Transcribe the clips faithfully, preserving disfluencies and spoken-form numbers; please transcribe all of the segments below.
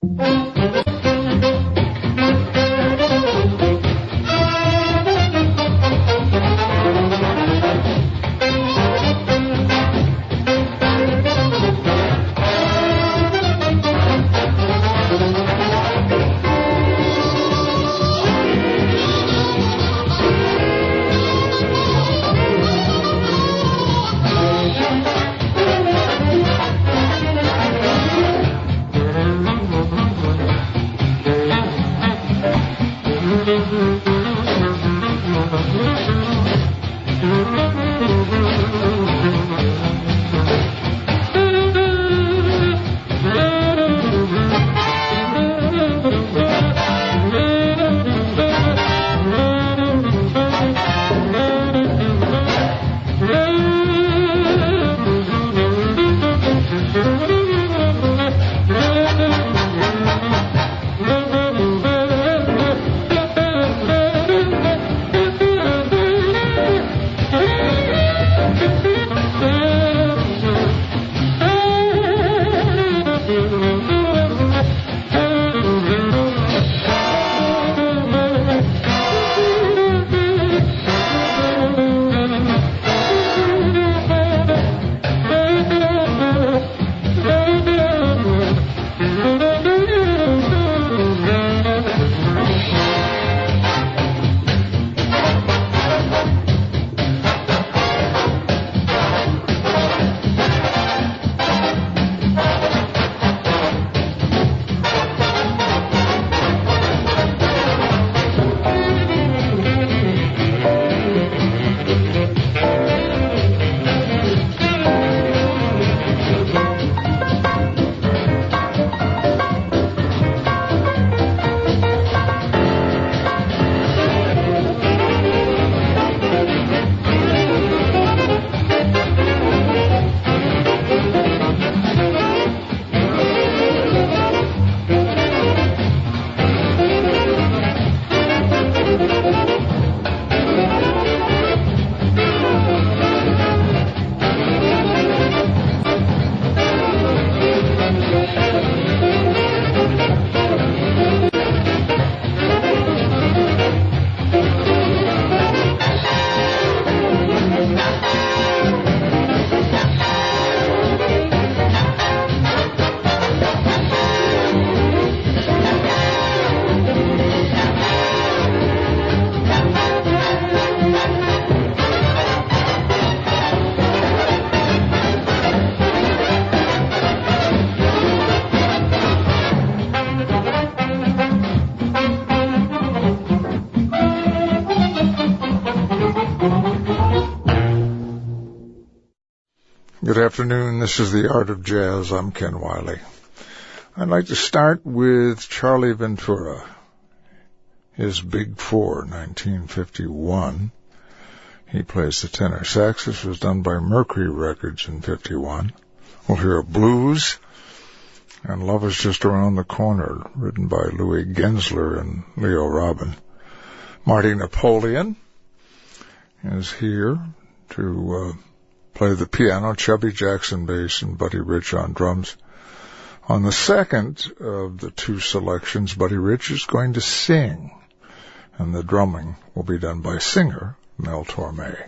Good afternoon. This is The Art of Jazz. I'm Ken Wiley. I'd like to start with Charlie Ventura, his Big Four, nineteen fifty-one. He plays the tenor sax. This was done by Mercury Records in fifty-one. We'll hear a blues, and Love Is Just Around the Corner, written by Louis Gensler and Leo Robin. Marty Napoleon is here to uh, play the piano, Chubby Jackson bass, and Buddy Rich on drums. On the second of the two selections, Buddy Rich is going to sing, and the drumming will be done by singer Mel Torme.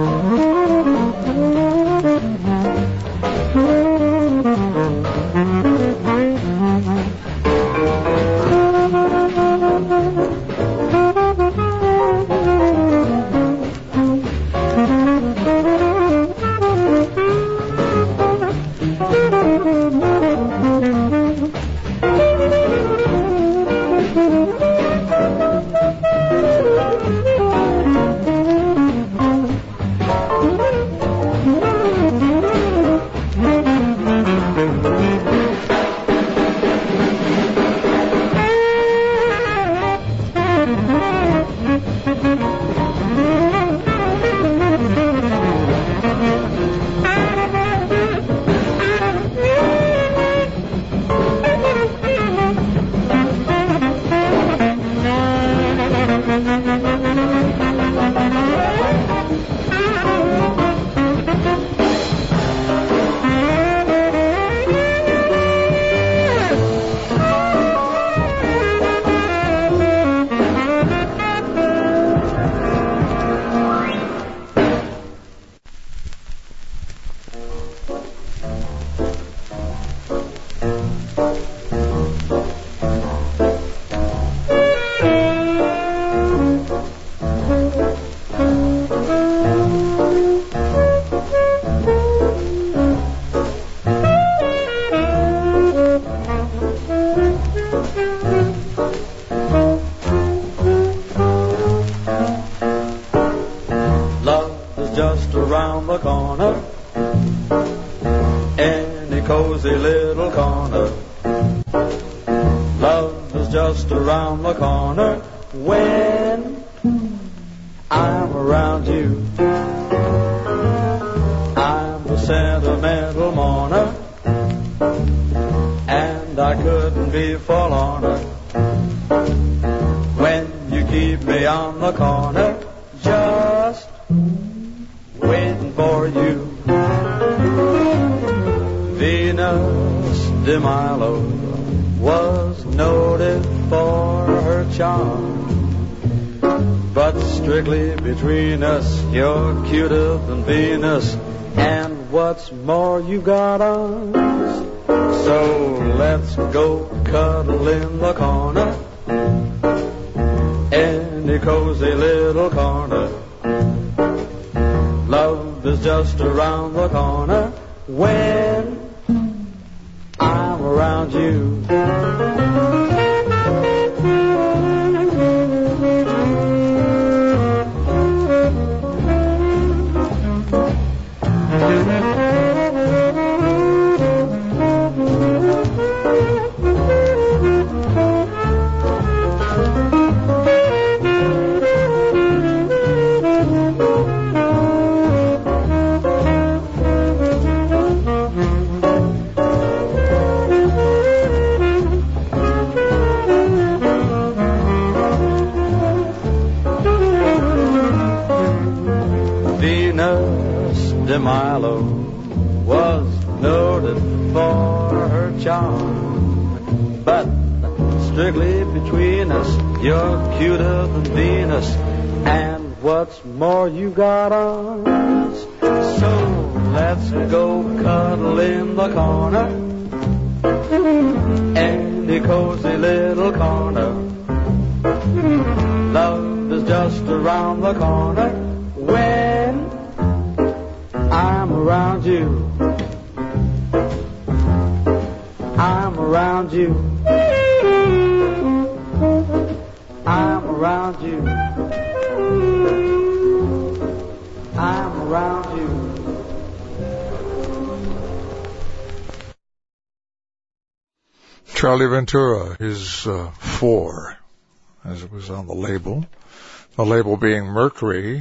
Charlie Ventura, his uh, four, as it was on the label. The label being Mercury,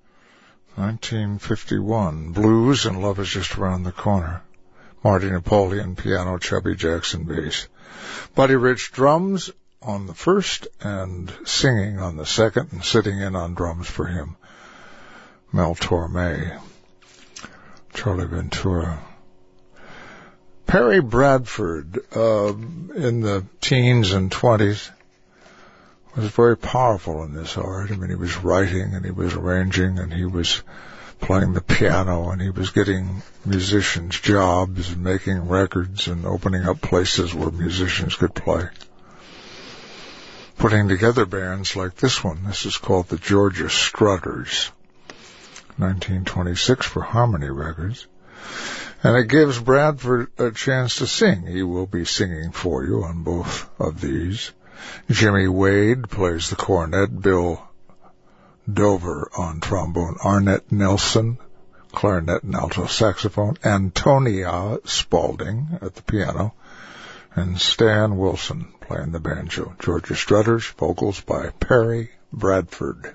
nineteen fifty-one. Blues and Love Is Just Around the Corner. Marty Napoleon, piano, Chubby Jackson, bass. Buddy Rich, drums on the first and singing on the second, and sitting in on drums for him, Mel Torme. Charlie Ventura. Perry Bradford, uh, in the teens and twenties, was very powerful in this art. I mean, he was writing and he was arranging and he was playing the piano, and he was getting musicians jobs and making records and opening up places where musicians could play. Putting together bands like this one. This is called the Georgia Strutters, nineteen twenty-six for Harmony Records. And it gives Bradford a chance to sing. He will be singing for you on both of these. Jimmy Wade plays the cornet, Bill Dover on trombone, Arnett Nelson, clarinet and alto saxophone, Antonia Spaulding at the piano, and Stan Wilson playing the banjo. Georgia Strutters, vocals by Perry Bradford.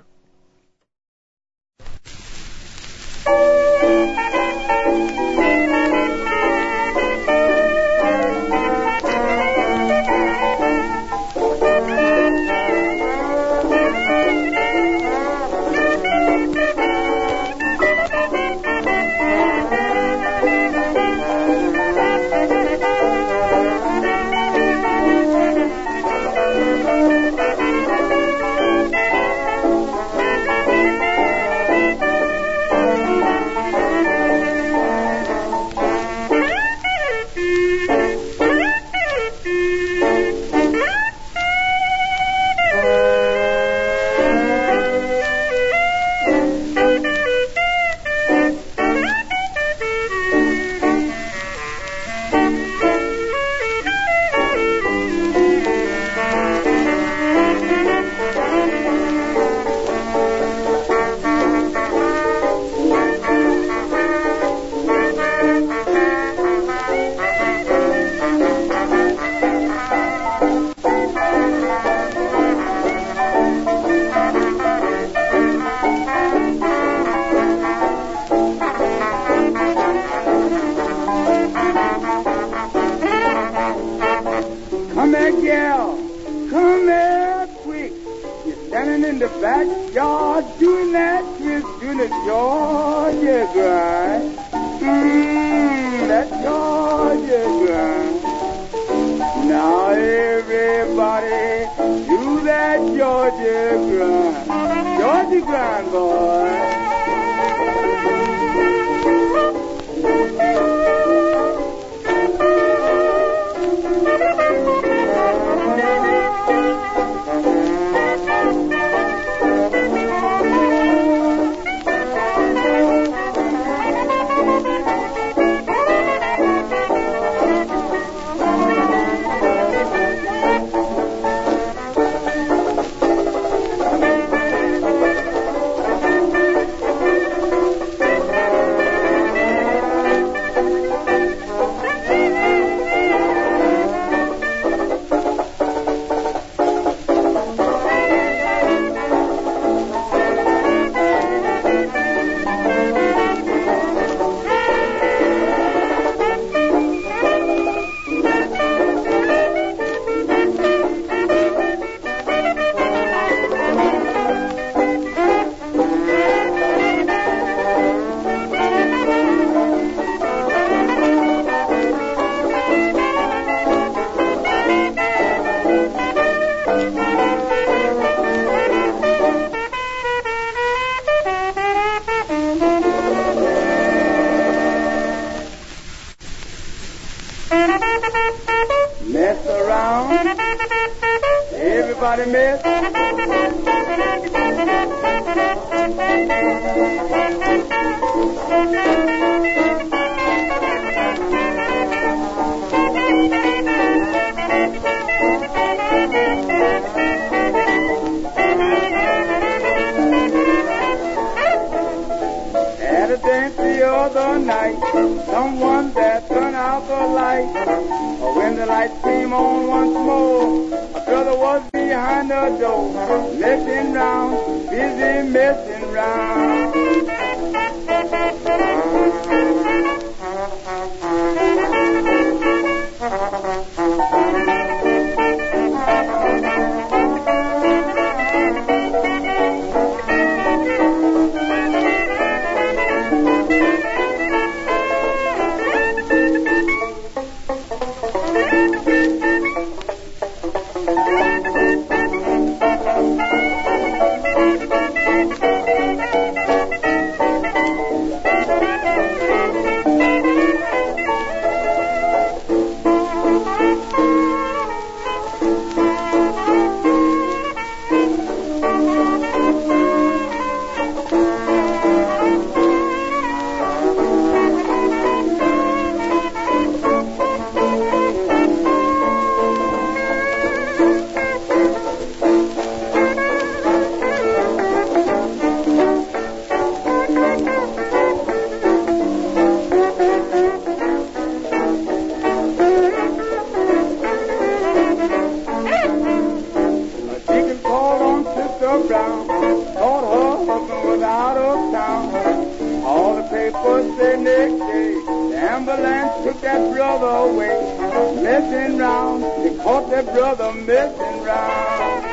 very next day, the ambulance took that brother away. Messing round, they caught that brother messing round.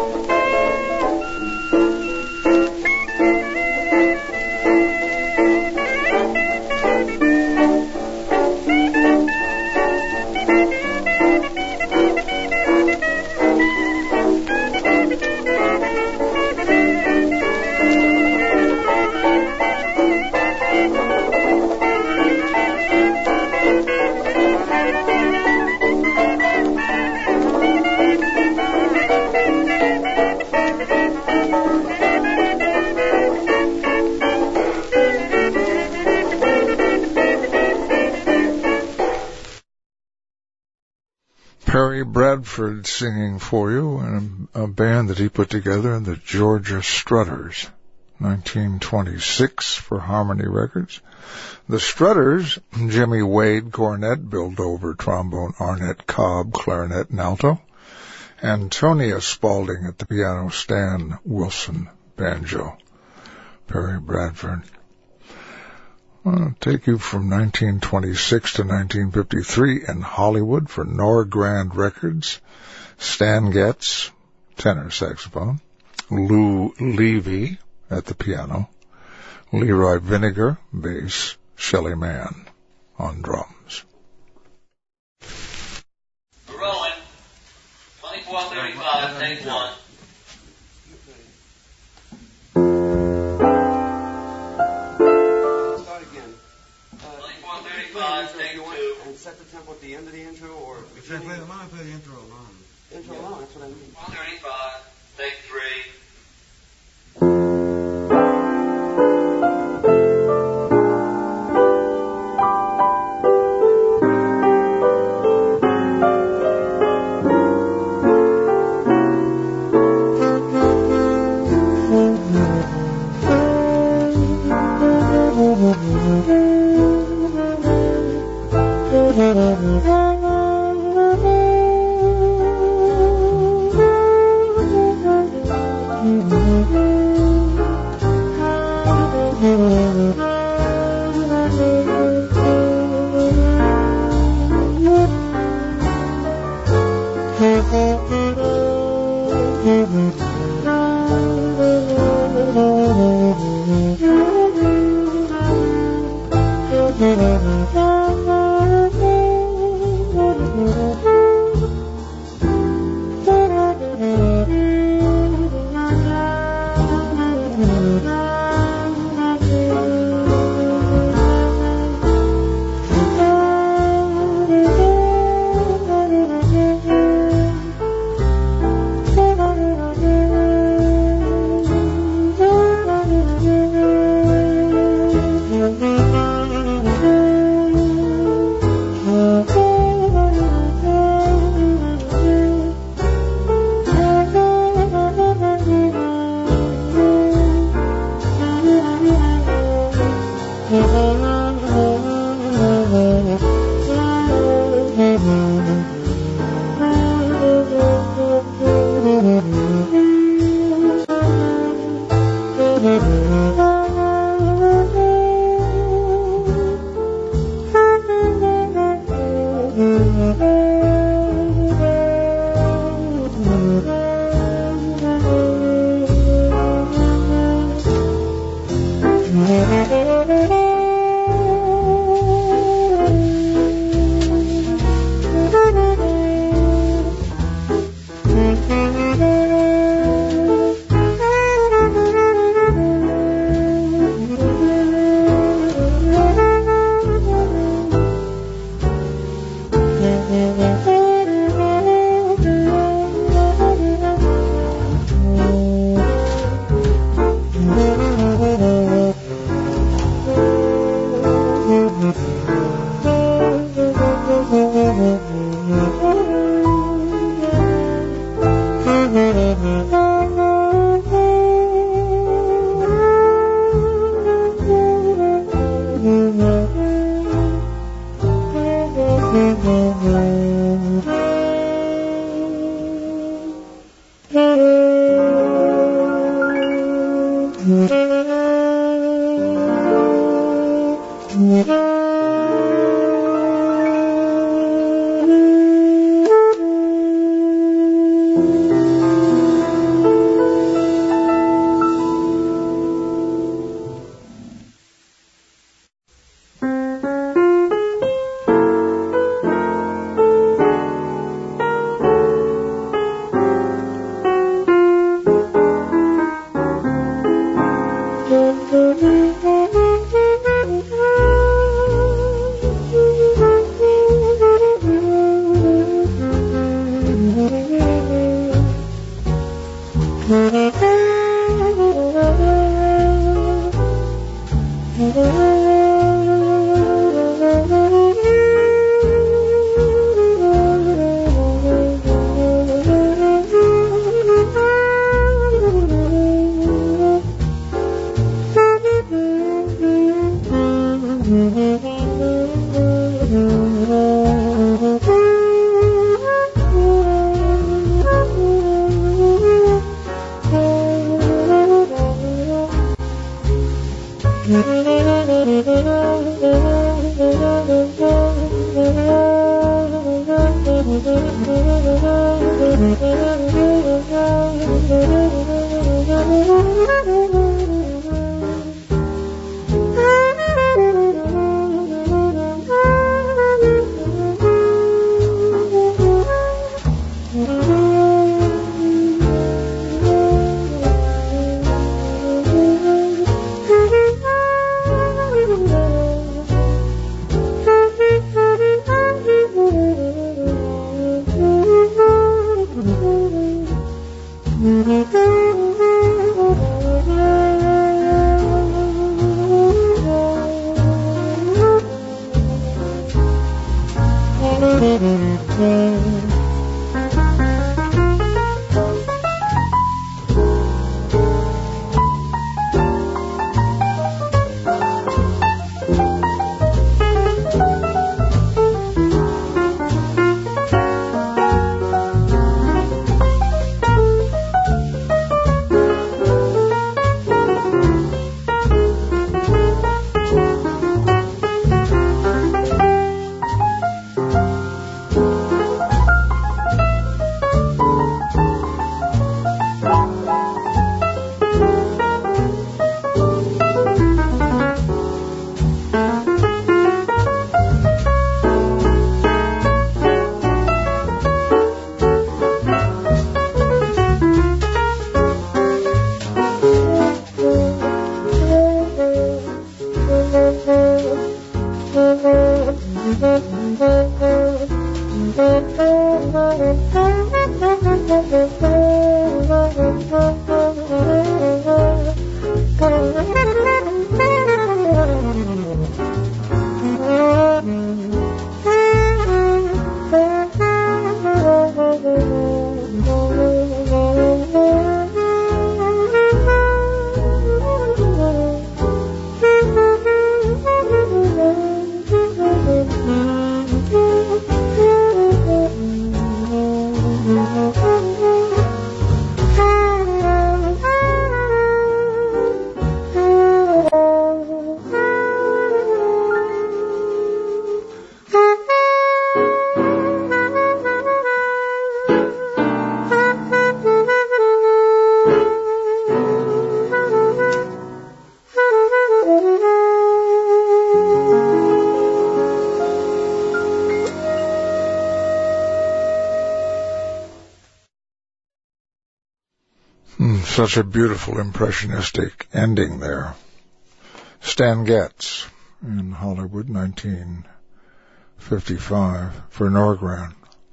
Perry Bradford singing for you, and a, a band that he put together, the Georgia Strutters, nineteen twenty-six for Harmony Records. The Strutters, Jimmy Wade, cornet, Bill Dover, trombone, Arnett Cobb, clarinet and alto, Antonia Spaulding at the piano, Stan Wilson, banjo. Perry Bradford. I'll take you from nineteen twenty-six to nineteen fifty-three in Hollywood for Norgrand Records. Stan Getz, tenor saxophone. Lou Levy at the piano. Leroy Vinegar, bass. Shelley Mann on drums. We're rolling. twenty-four thirty-five, take one. And set the tempo at the end of the intro, or Should I play the, I play the intro alone. Intro yeah. alone, that's what I mean. one thirty-five, take three. Such a beautiful impressionistic ending there. Stan Getz in Hollywood, nineteen fifty-five, for Norgran.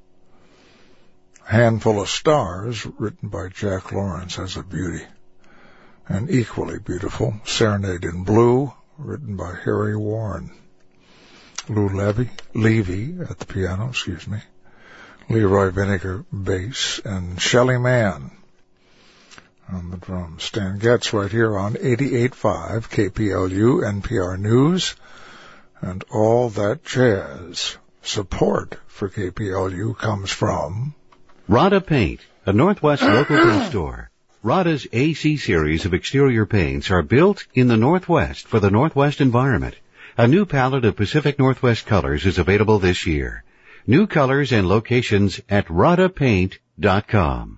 Handful of Stars, written by Jack Lawrence, has a beauty. And equally beautiful, Serenade in Blue, written by Harry Warren. Lou Levy, Levy at the piano, excuse me. Leroy Vinegar, bass, and Shelley Mann on the drums. Stan Getz right here on eighty-eight point five K P L U N P R News and All That Jazz. Support for K P L U comes from Rada Paint, a Northwest local paint store. Rada's A C series of exterior paints are built in the Northwest for the Northwest environment. A new palette of Pacific Northwest colors is available this year. New colors and locations at rada paint dot com.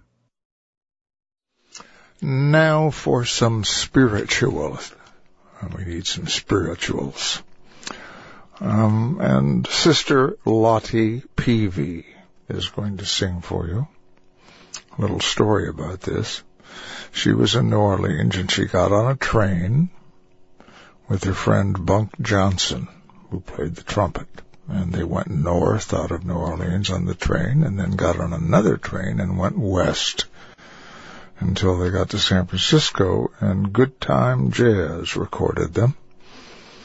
Now for some spirituals. We need some spirituals. Um, and Sister Lottie Peavy is going to sing for you. A little story about this. She was in New Orleans and she got on a train with her friend Bunk Johnson, who played the trumpet. And they went north out of New Orleans on the train and then got on another train and went west until they got to San Francisco, and Good Time Jazz recorded them.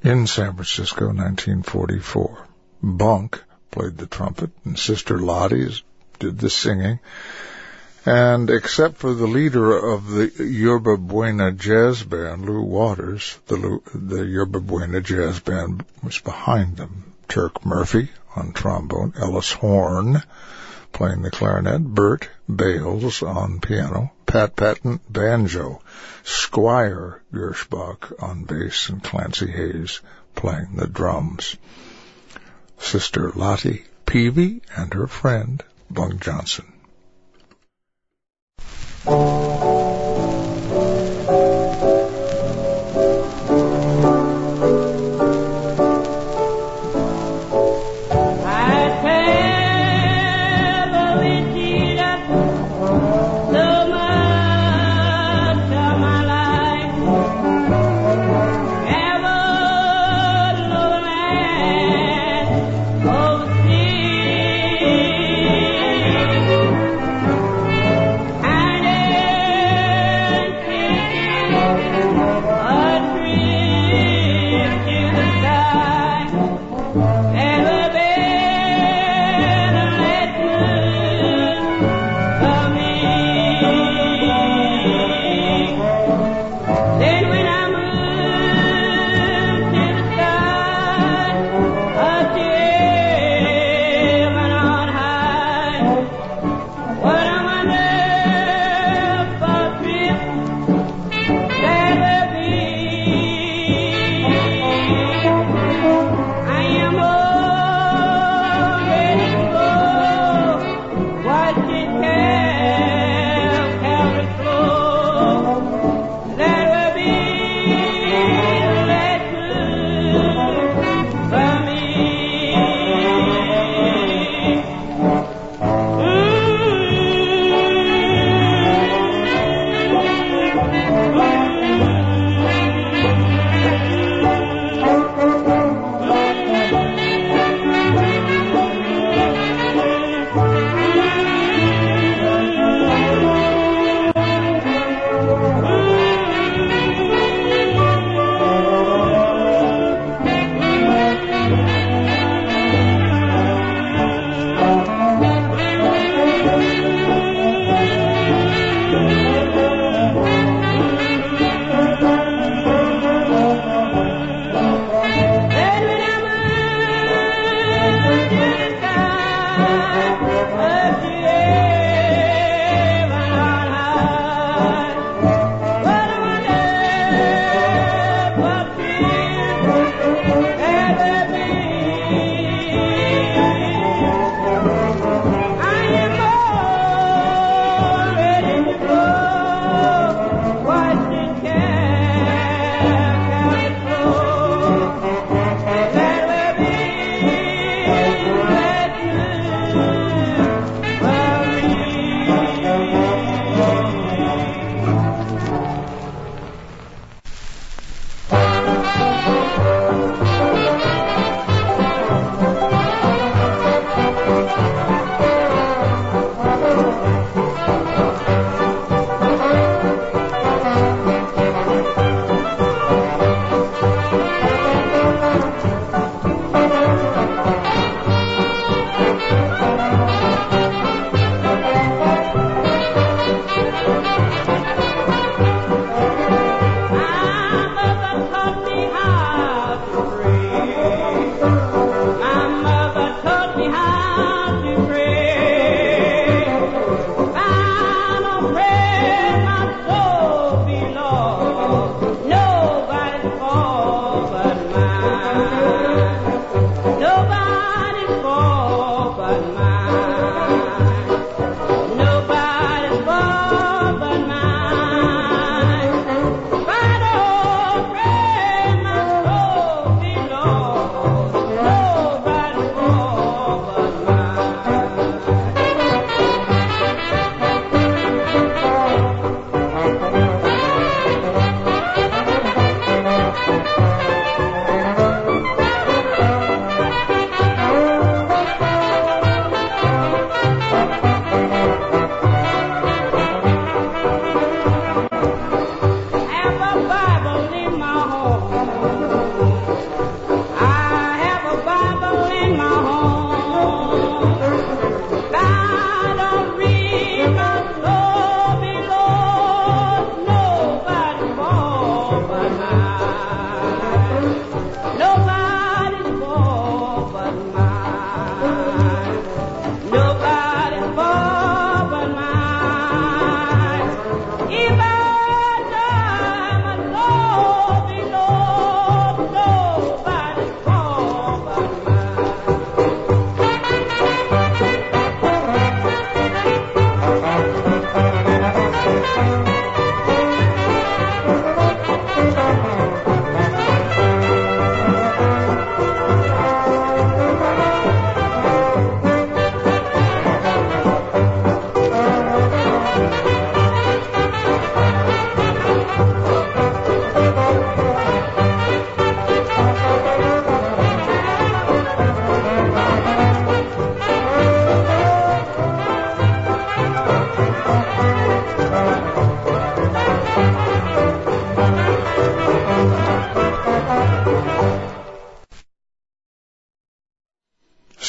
in San Francisco, nineteen forty-four. Bunk played the trumpet, and Sister Lottie did the singing. And except for the leader of the Yerba Buena Jazz Band, Lou Waters, the, Lou, the Yerba Buena Jazz Band was behind them. Turk Murphy on trombone, Ellis Horn playing the clarinet, Bert Bales on piano, Pat Patton banjo, Squire Gershbach on bass, and Clancy Hayes playing the drums. Sister Lottie Peavy and her friend, Bunk Johnson. I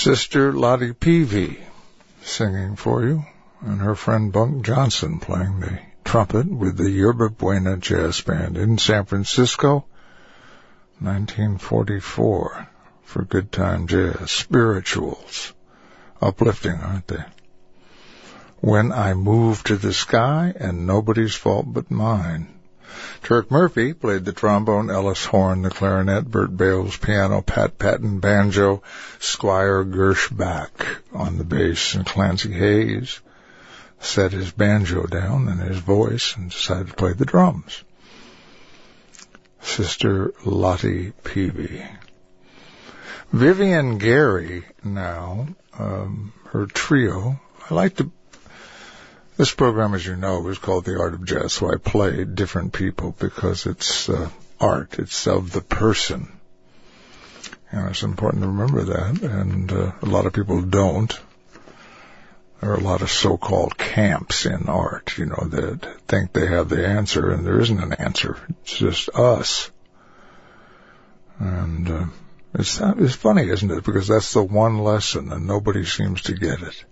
Sister Lottie Peavy singing for you, and her friend Bunk Johnson playing the trumpet with the Yerba Buena Jazz Band in San Francisco, nineteen forty-four, for good time jazz. Spirituals. Uplifting, aren't they? When I Move to the Sky, and Nobody's Fault But Mine. Turk Murphy played the trombone, Ellis Horn the clarinet, Bert Bales piano, Pat Patton banjo, Squire Gershback on the bass, and Clancy Hayes set his banjo down and his voice and decided to play the drums. Sister Lottie Peavy. Vivian Gary now, um, her trio. I like to... This program, as you know, is called The Art of Jazz, so I play different people because it's uh, art. It's of the person. And it's important to remember that, and uh, a lot of people don't. There are a lot of so-called camps in art, you know, that think they have the answer, and there isn't an answer. It's just us. And uh, it's, it's funny, isn't it? Because that's the one lesson, and nobody seems to get it.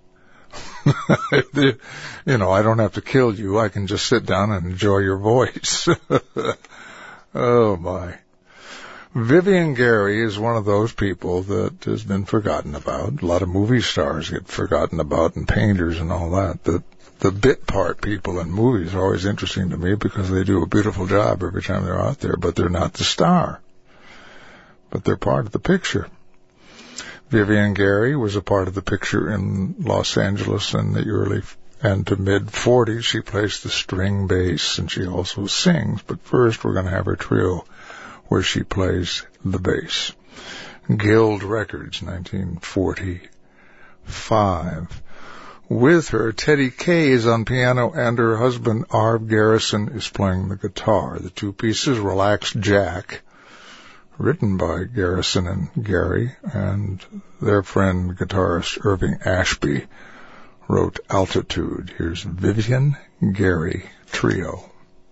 You know, I don't have to kill you. I can just sit down and enjoy your voice. Oh, my. Vivian Gary is one of those people that has been forgotten about. A lot of movie stars get forgotten about, and painters and all that. The, the bit part people in movies are always interesting to me because they do a beautiful job every time they're out there, but they're not the star. But they're part of the picture. Vivian Gary was a part of the picture in Los Angeles in the early and to mid-forties. She plays the string bass, and she also sings. But first, we're going to have her trio where she plays the bass. Guild Records, nineteen forty-five. With her, Teddy Kaye is on piano, and her husband, Arv Garrison, is playing the guitar. The two pieces, Relax Jack, written by Garrison and Gary, and their friend, guitarist Irving Ashby, wrote Altitude. Here's Vivian Gary Trio.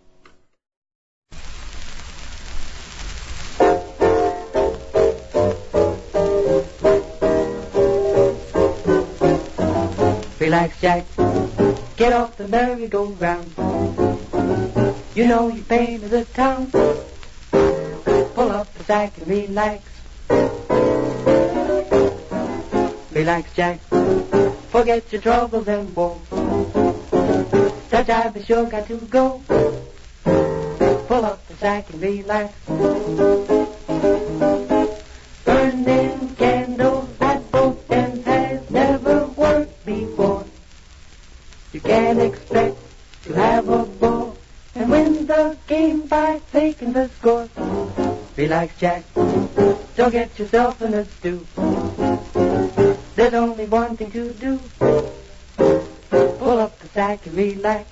Relax, Jack, get off the merry-go-round. You know you're paying to the town. Pull up the sack and relax. Relax, Jack, forget your troubles and woes. That jive is sure got to go. Pull up the sack and relax. Burning candles at both ends has never worked before. You can't expect to have a ball and win the game by taking the score. Relax, Jack, don't get yourself in a stew. There's only one thing to do. Pull up the sack and relax.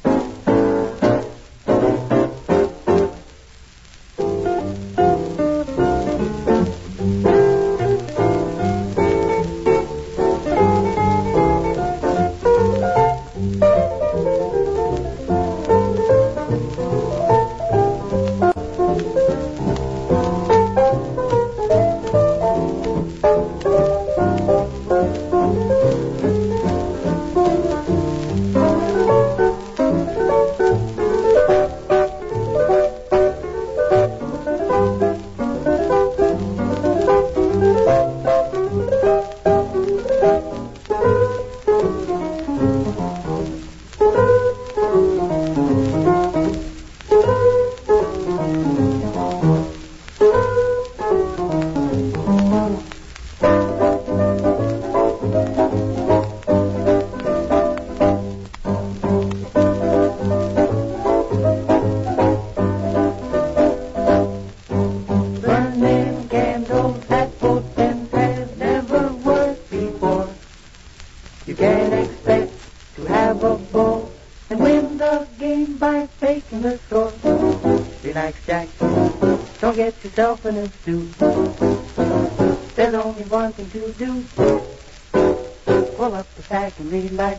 In a stew. There's only one thing to do. Pull up the sack and relax.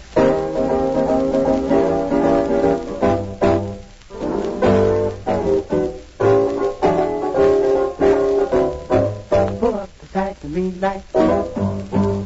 Pull up the sack and relax.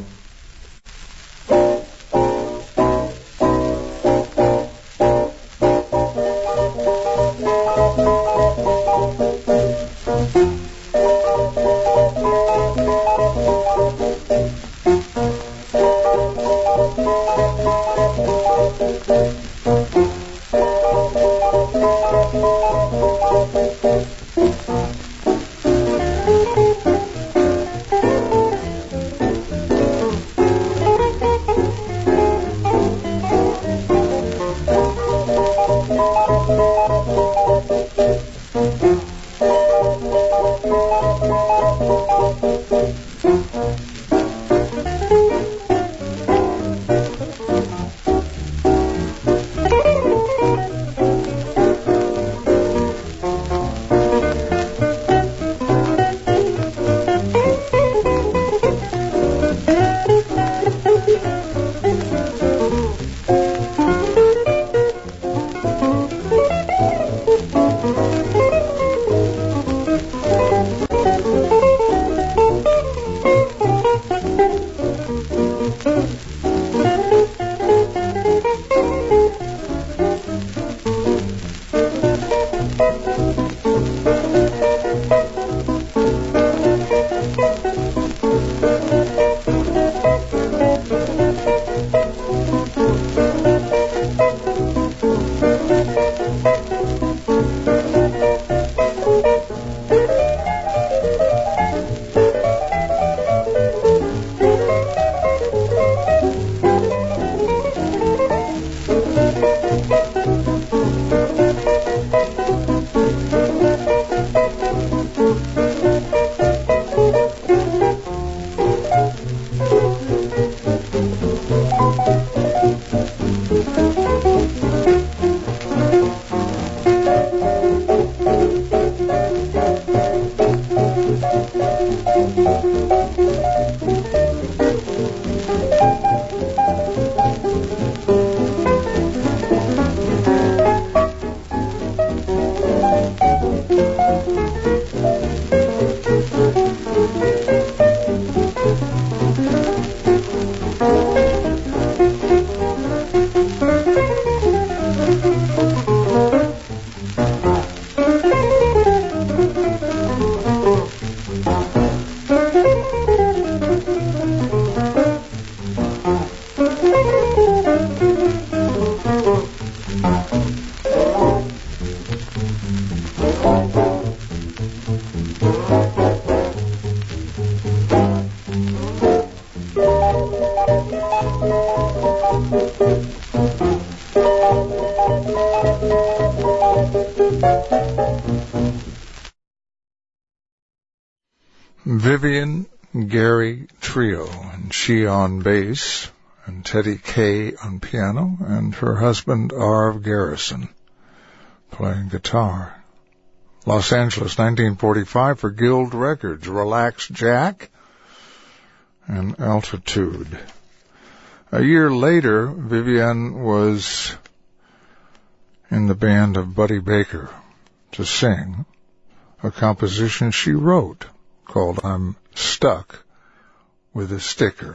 Vivian Gary Trio, and she on bass, and Teddy Kay on piano, and her husband Arv Garrison playing guitar. Los Angeles, nineteen forty-five, for Guild Records, Relax Jack and Altitude. A year later, Vivian was in the band of Buddy Baker to sing a composition she wrote called I'm Stuck with a Sticker.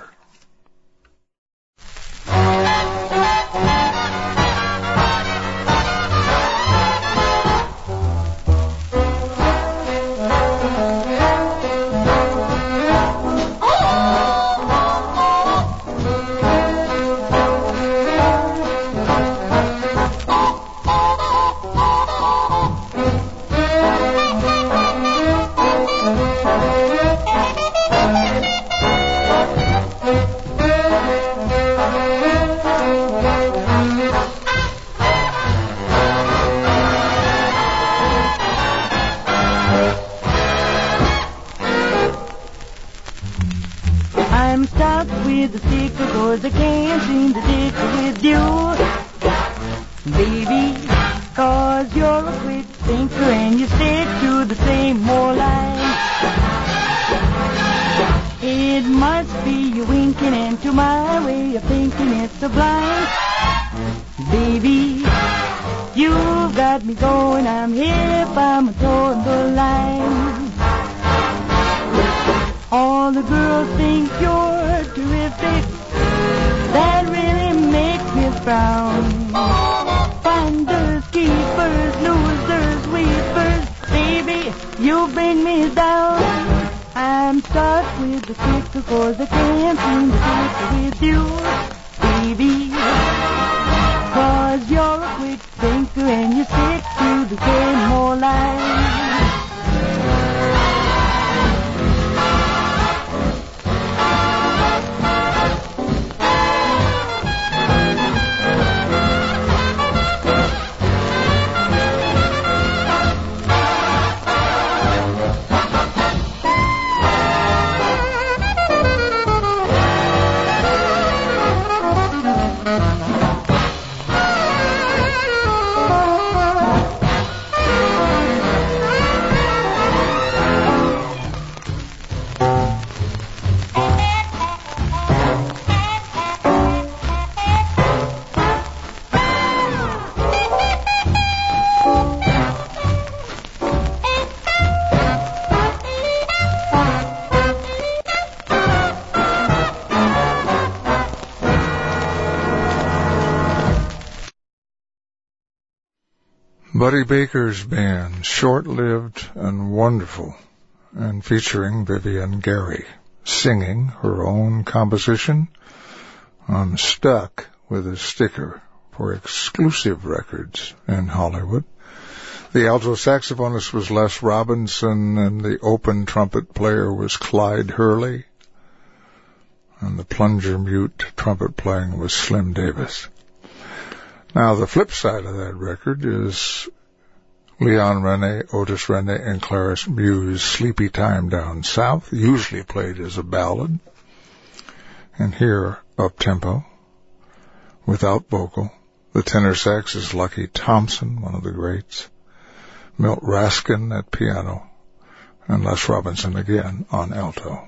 I'm stuck with the sticker 'cause I can't seem to stick with you, baby, 'cause you're a quick thinker and you stick to the same old line. It must be you winking, and to my way of thinking it's a blind. Baby, you've got me going, I'm here by my towing the line. All the girls think you're terrific, that really makes me frown. Finders, keepers, losers, weepers, baby, you bring me down. I'm stuck with the sticker 'cause I can't seem to stick with you, baby, 'cause you're a quick thinker and you stick to the same old line. Buddy Baker's band, short-lived and wonderful, and featuring Vivian Gary, singing her own composition, I'm Stuck with a Sticker, for Exclusive Records in Hollywood. The alto saxophonist was Les Robinson, and the open trumpet player was Clyde Hurley, and the plunger mute trumpet playing was Slim Davis. Now, the flip side of that record is Leon Rene, Otis Rene, and Clarice Mew's Sleepy Time Down South, usually played as a ballad, and here, up-tempo, without vocal. The tenor sax is Lucky Thompson, one of the greats, Milt Raskin at piano, and Les Robinson again on alto.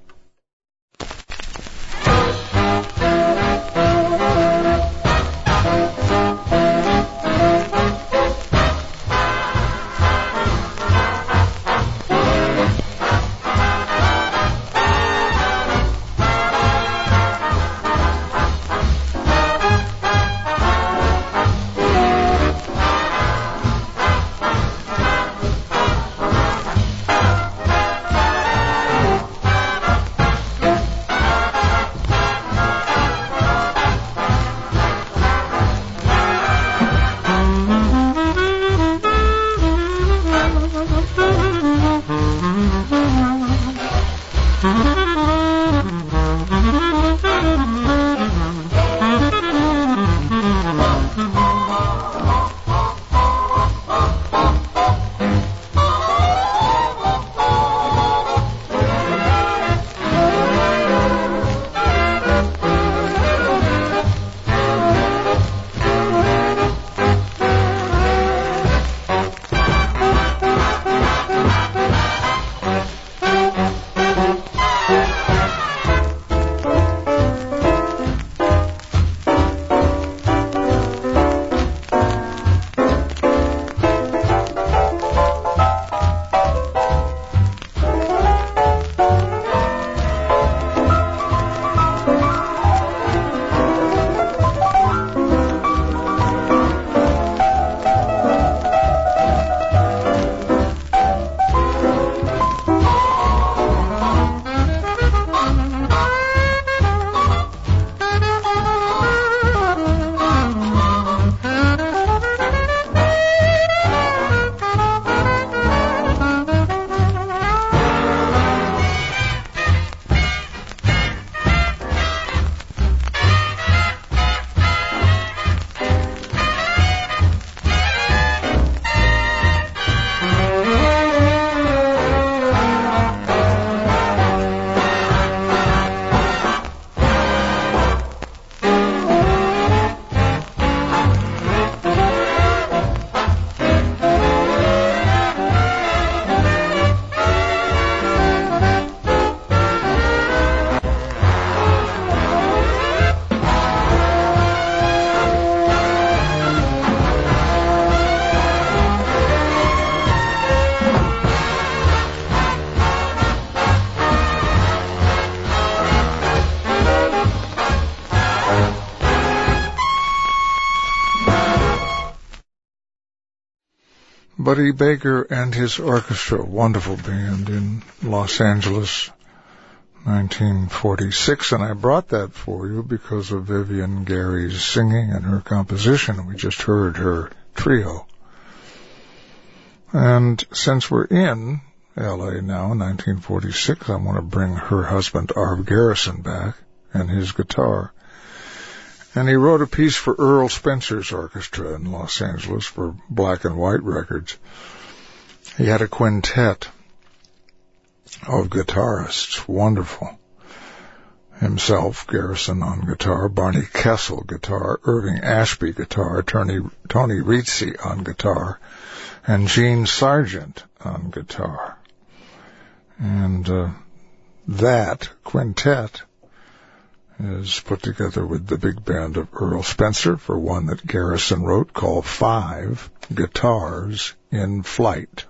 Buddy Baker and his orchestra, wonderful band in Los Angeles, nineteen forty-six, and I brought that for you because of Vivian Gary's singing and her composition. We just heard her trio. And since we're in L A now, nineteen forty-six, I want to bring her husband, Arv Garrison, back and his guitar. And he wrote a piece for Earl Spencer's orchestra in Los Angeles for Black and White Records. He had a quintet of guitarists, wonderful. Himself, Garrison on guitar, Barney Kessel guitar, Irving Ashby guitar, Tony, Tony Rizzi on guitar, and Gene Sargent on guitar. And uh, that quintet is put together with the big band of Earl Spencer for one that Garrison wrote called Five Guitars in Flight.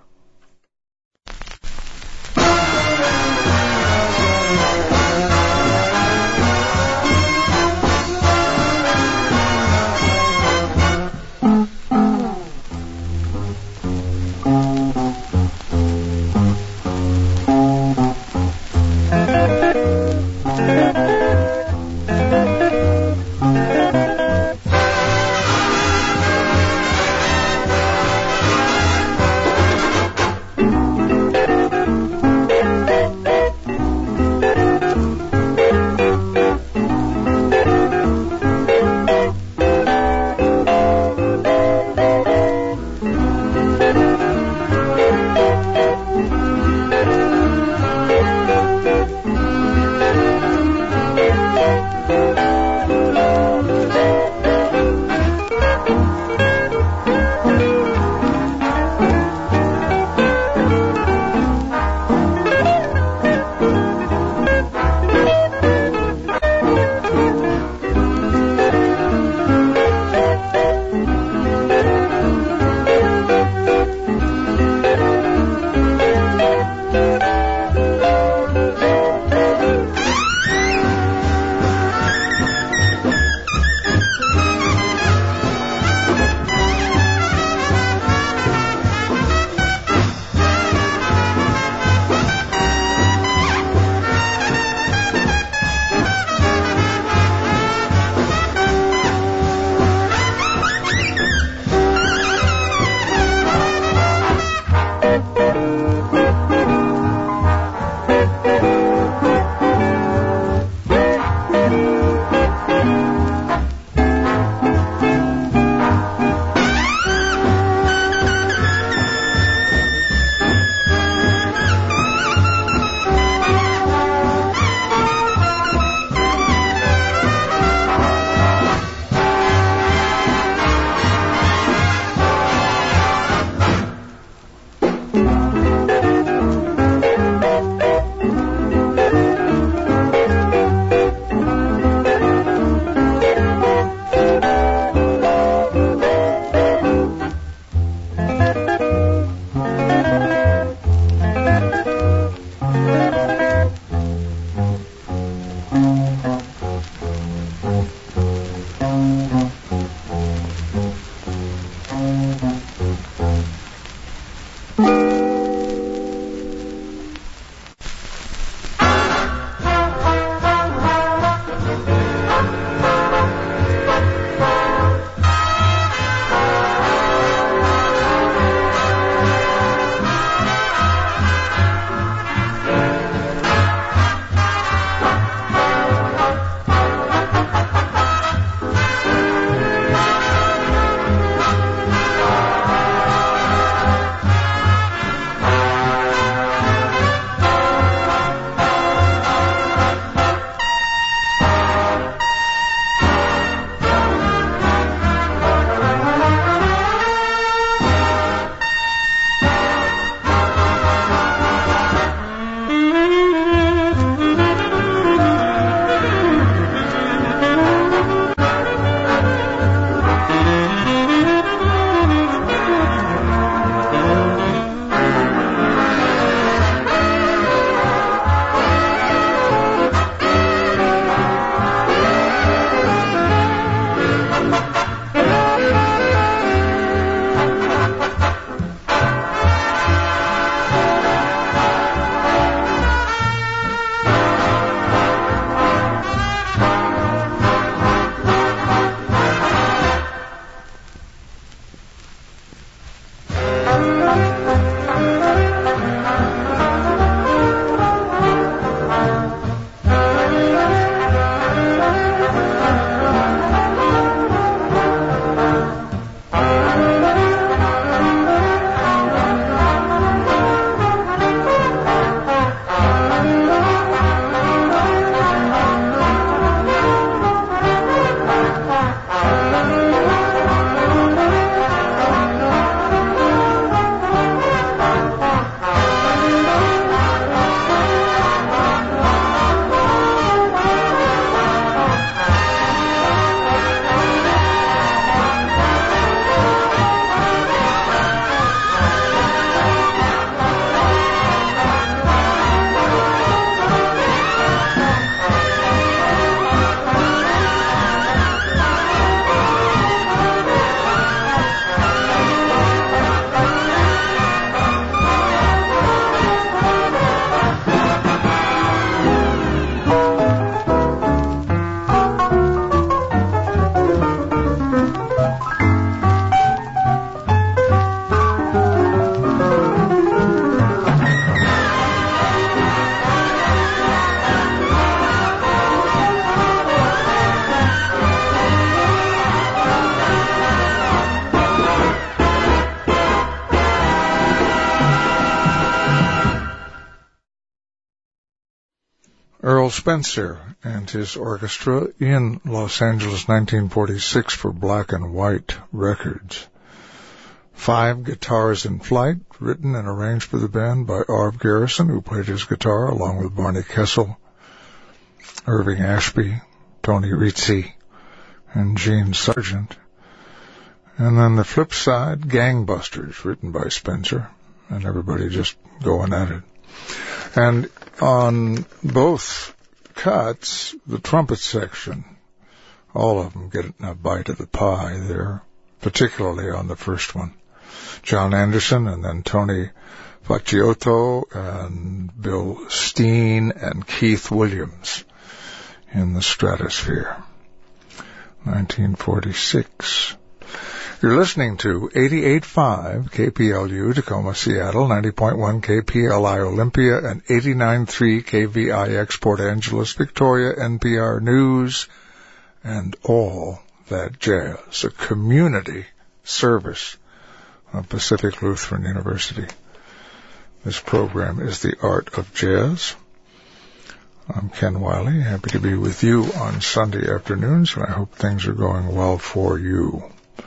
Earl Spencer and his orchestra in Los Angeles, nineteen forty-six, for Black and White Records. Five Guitars in Flight, written and arranged for the band by Arv Garrison, who played his guitar along with Barney Kessel, Irving Ashby, Tony Rizzi, and Gene Sargent. And then the flip side, Gangbusters, written by Spencer, and everybody just going at it. And on both cuts, the trumpet section, all of them get a bite of the pie there, particularly on the first one. John Anderson and then Tony Facciotto and Bill Steen and Keith Williams in the Stratosphere. nineteen forty-six. You're listening to eighty-eight point five K P L U Tacoma, Seattle, ninety point one K P L I Olympia, and eighty-nine point three K V I X Port Angeles, Victoria, N P R News, and all that jazz, a community service of Pacific Lutheran University. This program is The Art of Jazz. I'm Ken Wiley, happy to be with you on Sunday afternoons, and I hope things are going well for you.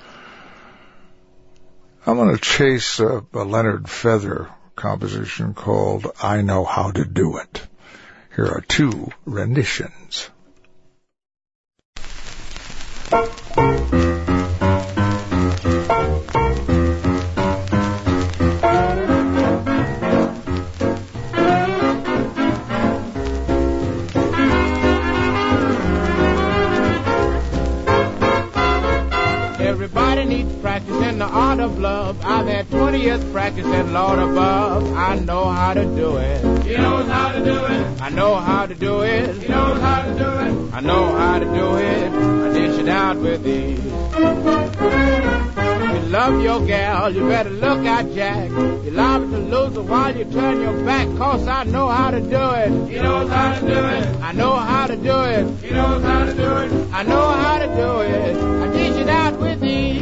I'm going to chase a, a Leonard Feather composition called I Know How to Do It. Here are two renditions. Everybody needs practice in the art of love. I've had twenty years practicing, Lord above. I know how to do it. He knows how to do it. I know how to do it. He knows how to do it. I know how to do it. I dish it out with ease. You love your gal, you better look out, Jack. You're liable to lose her while you turn your back, cause I know how to do it. He knows how to do it. I know how to do it. He knows how to do it. I know how to do it. I dish it out with ease.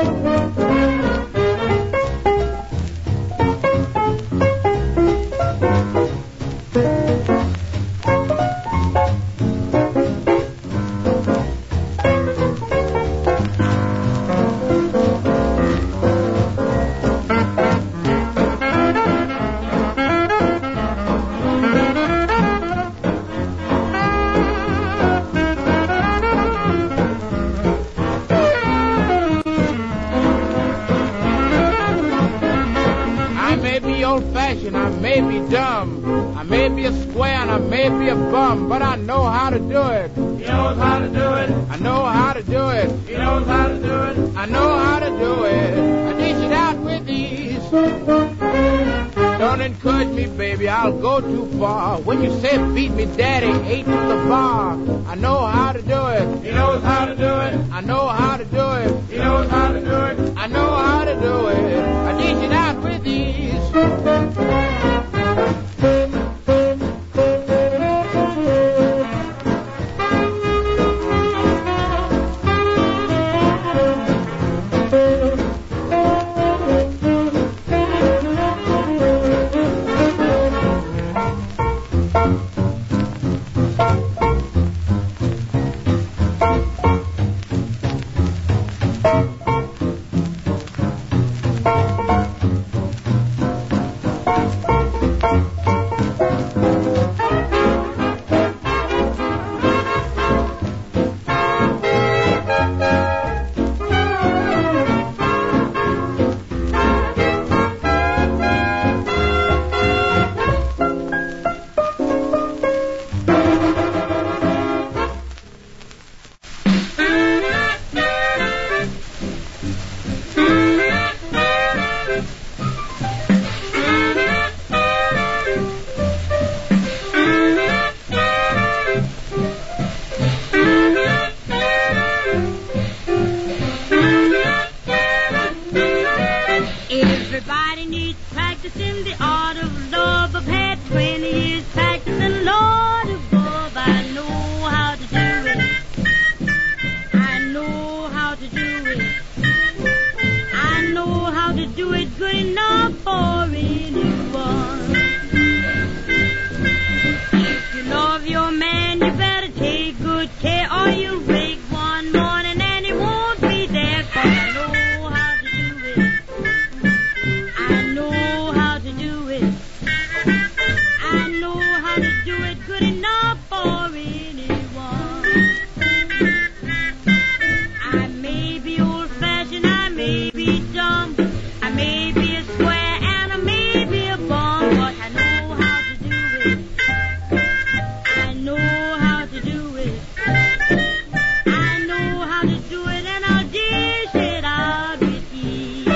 But I know how to do it. He knows how to do it. I know how to do it. He knows how to do it. I know how to do it. I dish it out with ease. Don't encourage me, baby, I'll go too far. When you say beat me, daddy, eight to the bar. I know how to do it. He knows how to do it. I know how to do it. He knows how to do it. I know how to do it. I dish it out with ease. good care, or you'll rig one morning and it won't be there. 'Cause I know how to do it. I know how to do it. I know how to do it good enough for anyone. I may be old-fashioned, I may be dumb, I may be a square and I may be a bum, but I know how to do it. I know how to do it. I know how to do it, and I'll dish it out with ease.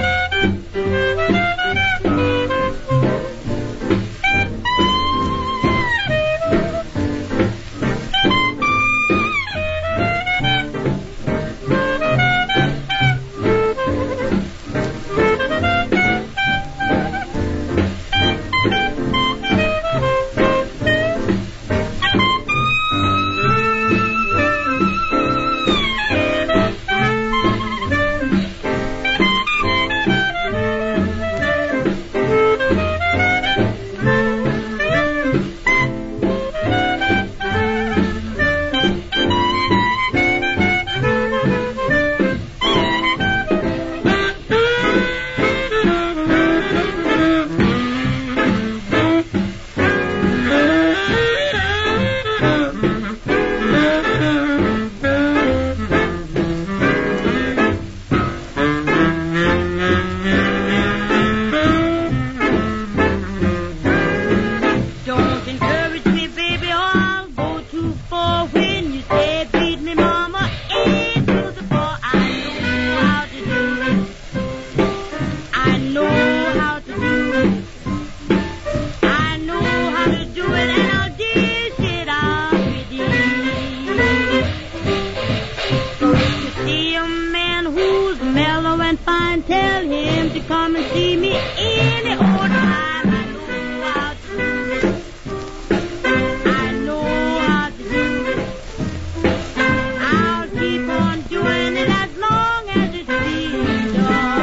Don't encourage me, baby, or I'll go too far. When you say beat me, mama, ain't to the floor. I know how to do it. I know how to do it. I know how to do it, and I'll dish it out with ease. So if you see a man who's mellow and fine, tell him to come and see me any old time. I know how to do it. I know how to do it. I'll keep on doing it as long as it's being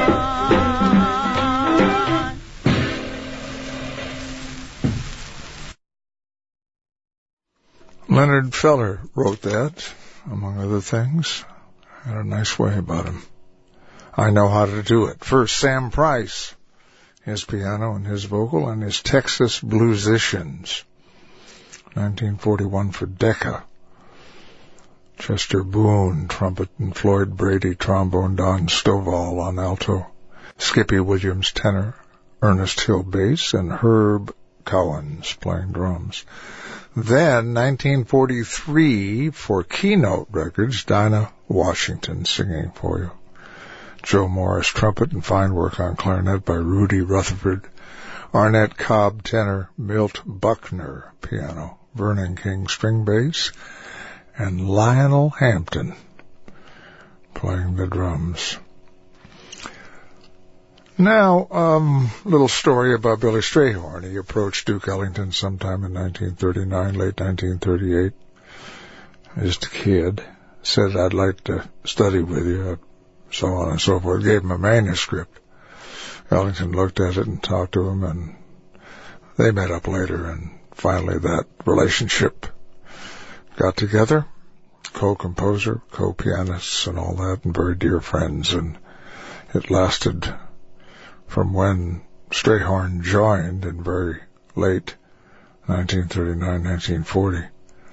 done. Leonard Feller wrote that, among other things. Had a nice way about him. I know how to do it. First, Sam Price, his piano and his vocal, and his Texas Bluesicians, nineteen forty-one for Decca. Chester Boone, trumpet, and Floyd Brady, trombone, Don Stovall on alto, Skippy Williams, tenor, Ernest Hill, bass, and Herb Cowens playing drums. Then, nineteen forty-three, for Keynote Records, Dinah Washington singing for you. Joe Morris, trumpet, and fine work on clarinet by Rudy Rutherford. Arnett Cobb, tenor, Milt Buckner, piano. Vernon King, string bass. And Lionel Hampton playing the drums. Now, um, little story about Billy Strayhorn. He approached Duke Ellington sometime in nineteen thirty-nine, late nineteen thirty-eight. Just a kid. Said, I'd like to study with you, so on and so forth. Gave him a manuscript. Ellington looked at it and talked to him, and they met up later, and finally that relationship got together. Co-composer, co-pianists, and all that, and very dear friends, and it lasted from when Strayhorn joined in very late nineteen thirty-nine, nineteen forty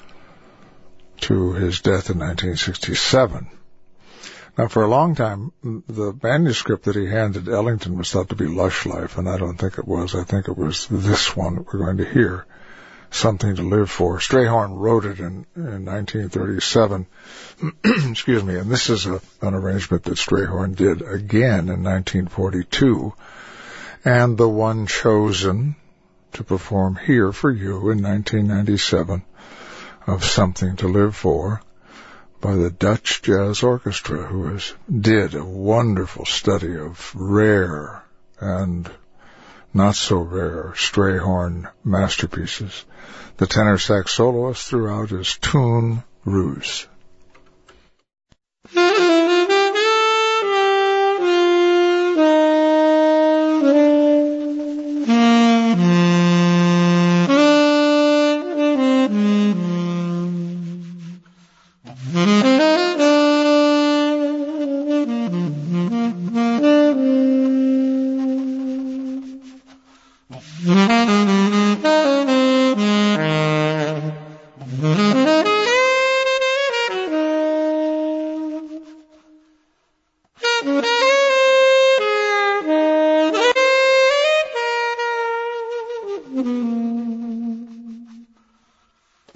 to his death in nineteen sixty-seven. Now, for a long time, the manuscript that he handed Ellington was thought to be Lush Life, and I don't think it was. I think it was this one that we're going to hear, Something to Live For. Strayhorn wrote it in, in nineteen thirty-seven, excuse me, and this is a, an arrangement that Strayhorn did again in nineteen forty-two, and the one chosen to perform here for you in nineteen ninety-seven of Something to Live For by the Dutch Jazz Orchestra, who has, did a wonderful study of rare and not so rare Strayhorn masterpieces. The tenor sax soloist throughout is Toon Roos.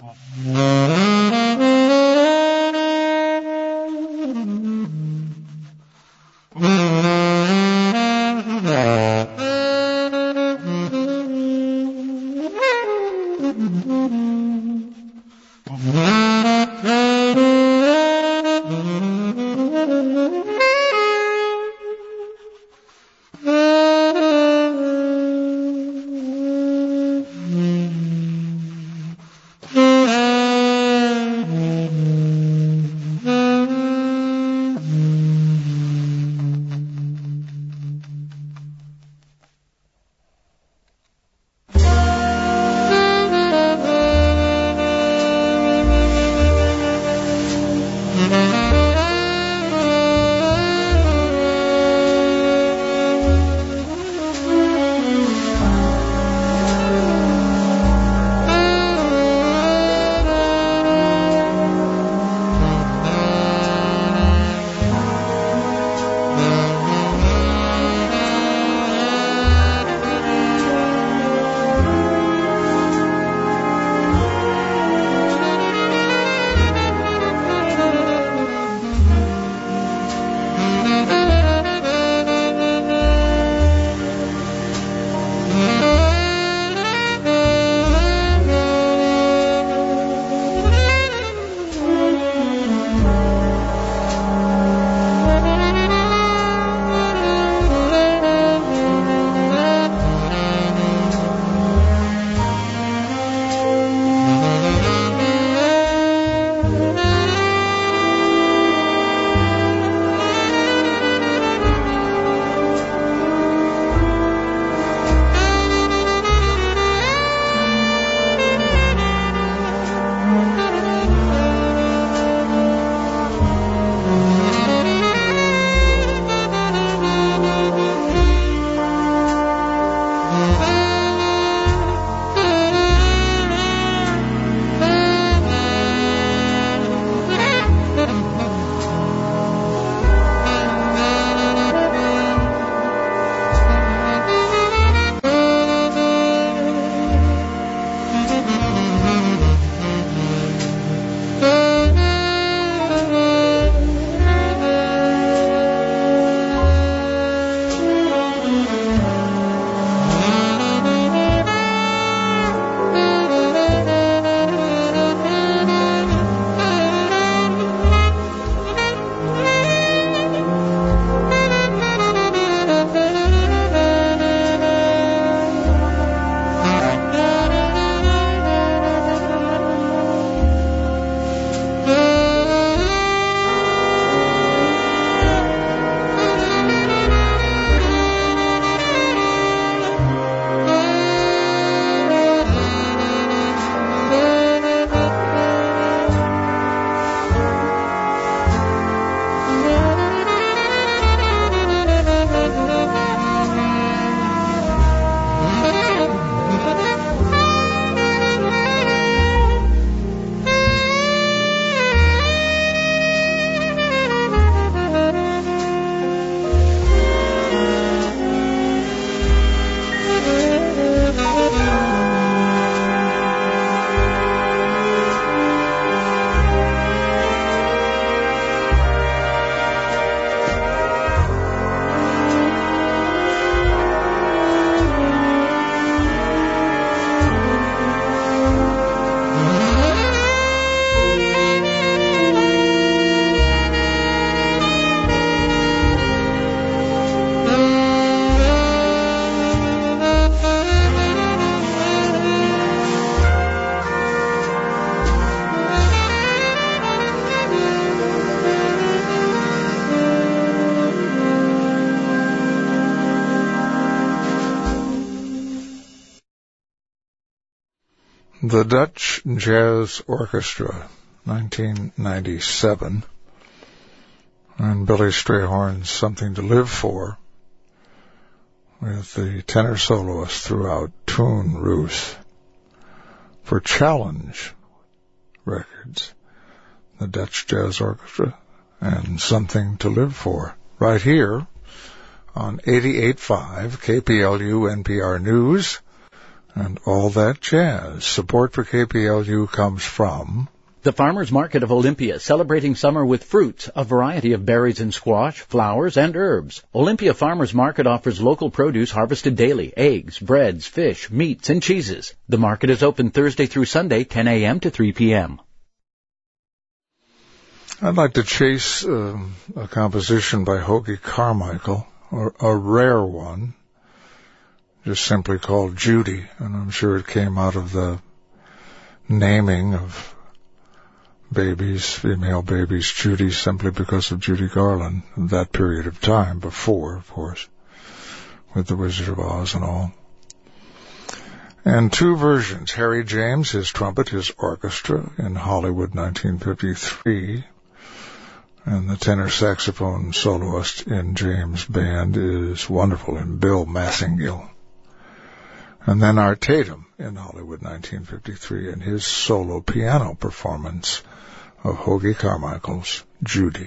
The Dutch Jazz Orchestra, nineteen ninety-seven, and Billy Strayhorn's Something to Live For, with the tenor soloist throughout, Toon Roos, for Challenge Records, the Dutch Jazz Orchestra, and Something to Live For, right here on eighty-eight point five K P L U N P R News, and all that jazz. Support for K P L U comes from the Farmers Market of Olympia, celebrating summer with fruits, a variety of berries and squash, flowers, and herbs. Olympia Farmers Market offers local produce harvested daily, eggs, breads, fish, meats, and cheeses. The market is open Thursday through Sunday, ten a.m. to three p.m. I'd like to chase uh, a composition by Hoagy Carmichael, or a rare one, just simply called Judy, and I'm sure it came out of the naming of babies, female babies, Judy, simply because of Judy Garland, that period of time, before, of course, with The Wizard of Oz and all. And two versions, Harry James, his trumpet, his orchestra, in Hollywood, nineteen fifty-three, and the tenor saxophone soloist in James' band is wonderful, in Bill Massengill. And then Art Tatum in Hollywood, nineteen fifty-three, and his solo piano performance of Hoagy Carmichael's Judy.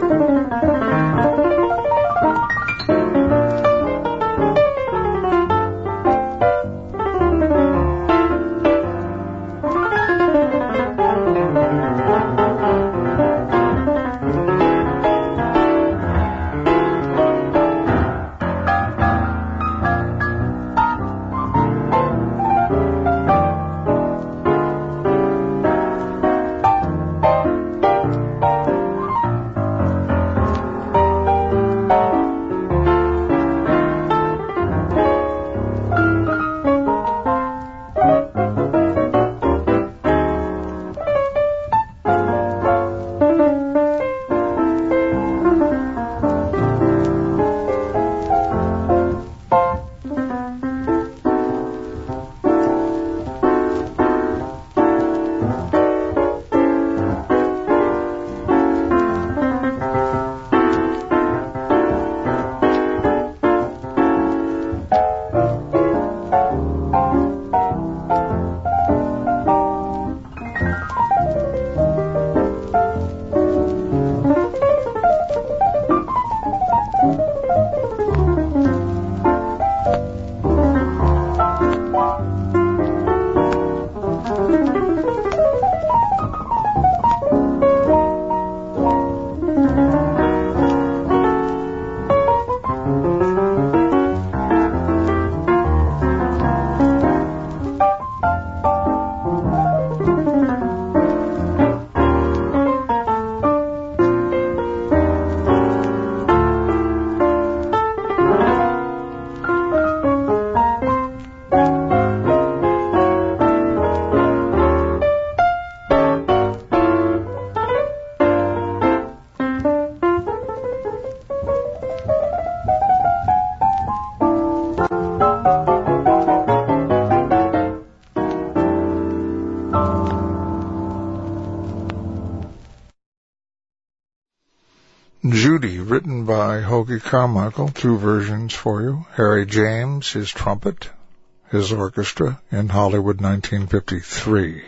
Judy, written by Hoagy Carmichael, two versions for you. Harry James, his trumpet, his orchestra, in Hollywood, nineteen fifty-three.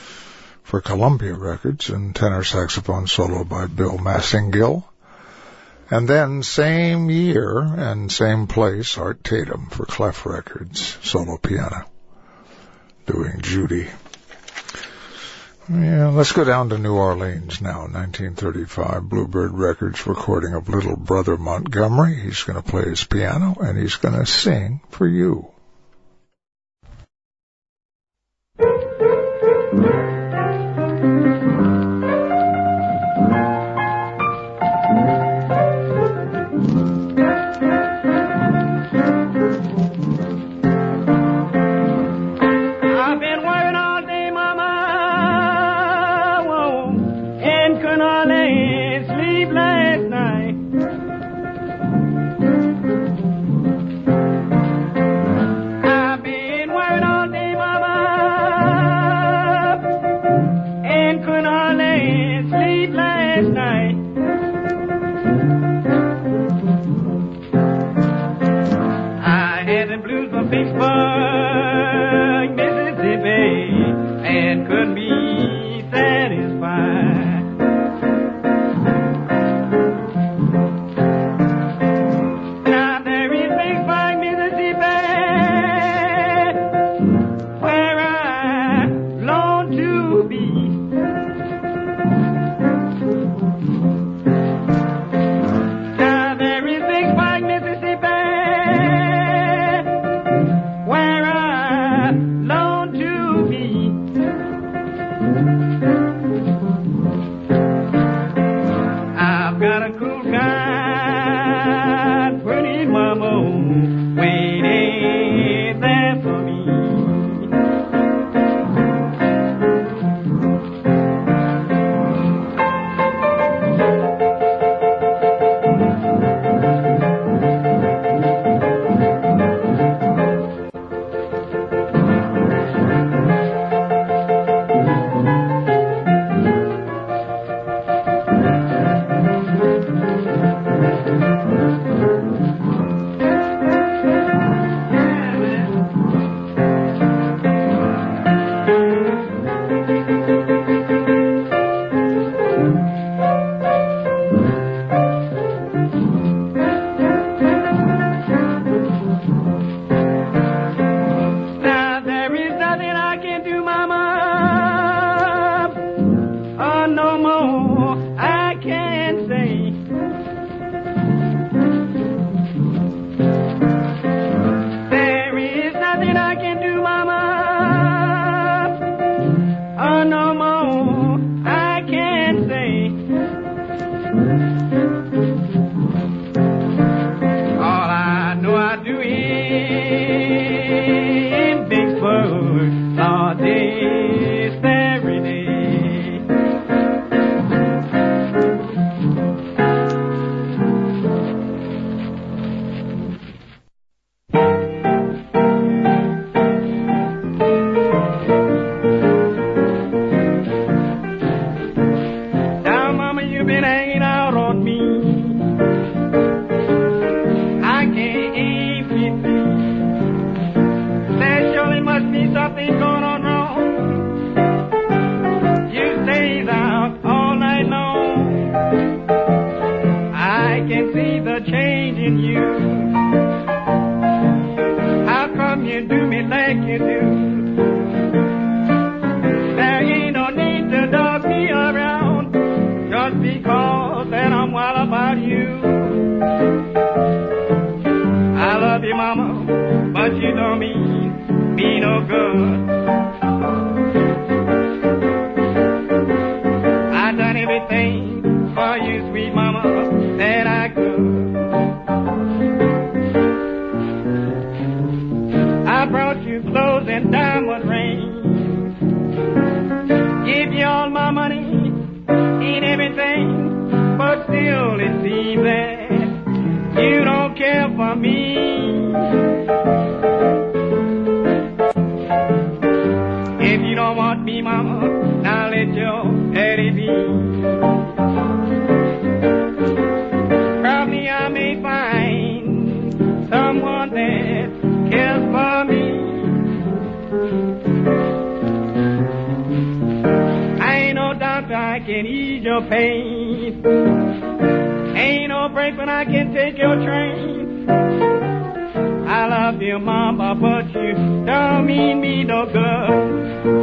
For Columbia Records, and tenor saxophone solo by Bill Massengill. And then, same year and same place, Art Tatum for Clef Records, solo piano, doing Judy. Yeah, let's go down to New Orleans now, nineteen thirty-five, Bluebird Records recording of Little Brother Montgomery. He's going to play his piano, and he's going to sing for you. There is nothing I can do, Mama. Oh, no more I can say. All I know I do in Vicksburg all day, every day. Now, Mama, you've been hanging out on me. I can't easily see. There surely must be something going on wrong. You stays out all night long. I can see the change in you. How come you do me like you do? There ain't no need to dog me around just because that I'm wild about you. I love you, Mama, but you don't mean me no good. I done everything for you, sweet Mama, that I could. I brought you clothes and diamond rings. Give you all my money and everything, but still it seems that you don't care for me. If you don't want me, Mama, now let your daddy be. Probably I may find someone that cares for me. I ain't no doctor, I can ease your pain. Ain't no break when I can take your train. I love you, Mama, but you don't mean me no good.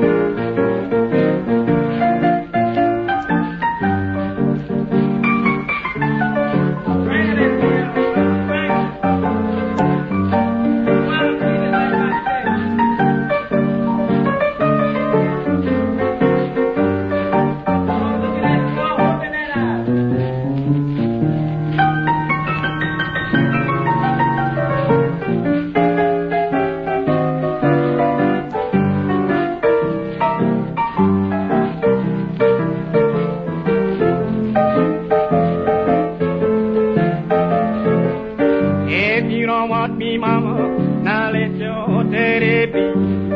If you don't want me, Mama, now let your daddy be.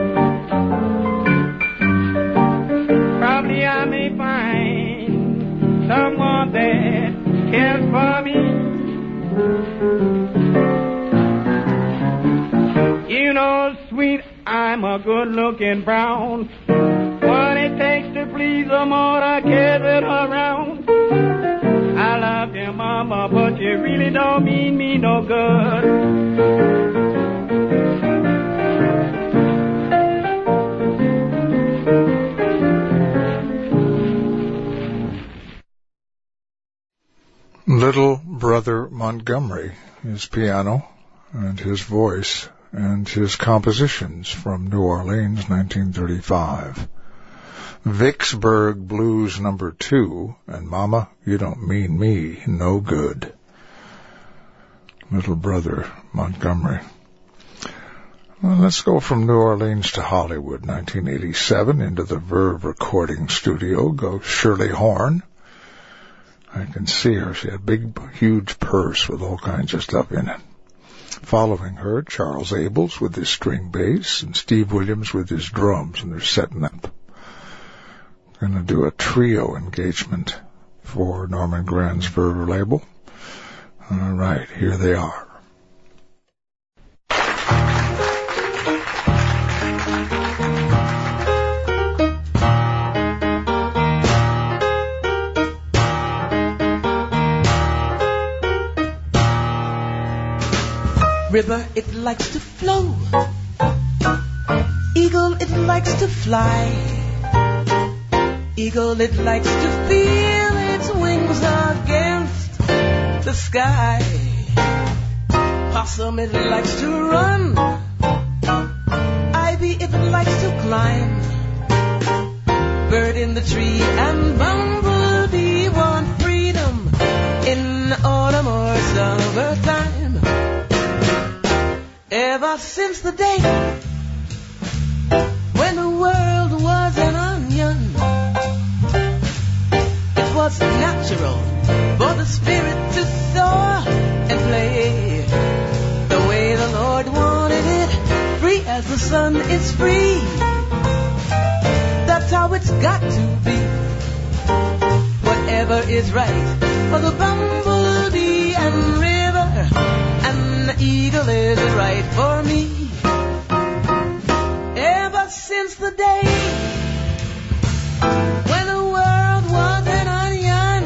Probably I may find someone that cares for me. You know, sweet, I'm a good-looking brown. What it takes to please a mother gathered around. I love you, Mama, but you really don't mean me no good. Little Brother Montgomery, his piano and his voice and his compositions from New Orleans, nineteen thirty-five. Vicksburg Blues number two, and Mama, you don't mean me no good. Little Brother Montgomery. Well, let's go from New Orleans to Hollywood, nineteen eighty-seven. Into the Verve recording studio goes Shirley Horn. I can see her. She had a big, huge purse with all kinds of stuff in it. Following her, Charles Abels with his string bass and Steve Williams with his drums, and they're setting up. Going to do a trio engagement for Norman Grand's Verve label. All right, here they are. River, it likes to flow. Eagle, it likes to fly. Eagle, it likes to feel its wings against sky. Possum, it likes to run. Ivy, it likes to climb. Bird in the tree and bumblebee want freedom in autumn or summertime. Ever since the day when the world was an onion, it was natural for the spirit to soar and play the way the Lord wanted it, free as the sun is free. That's how it's got to be. Whatever is right for the bumblebee and river, and the eagle is right for me. Ever since the day when the world was an onion,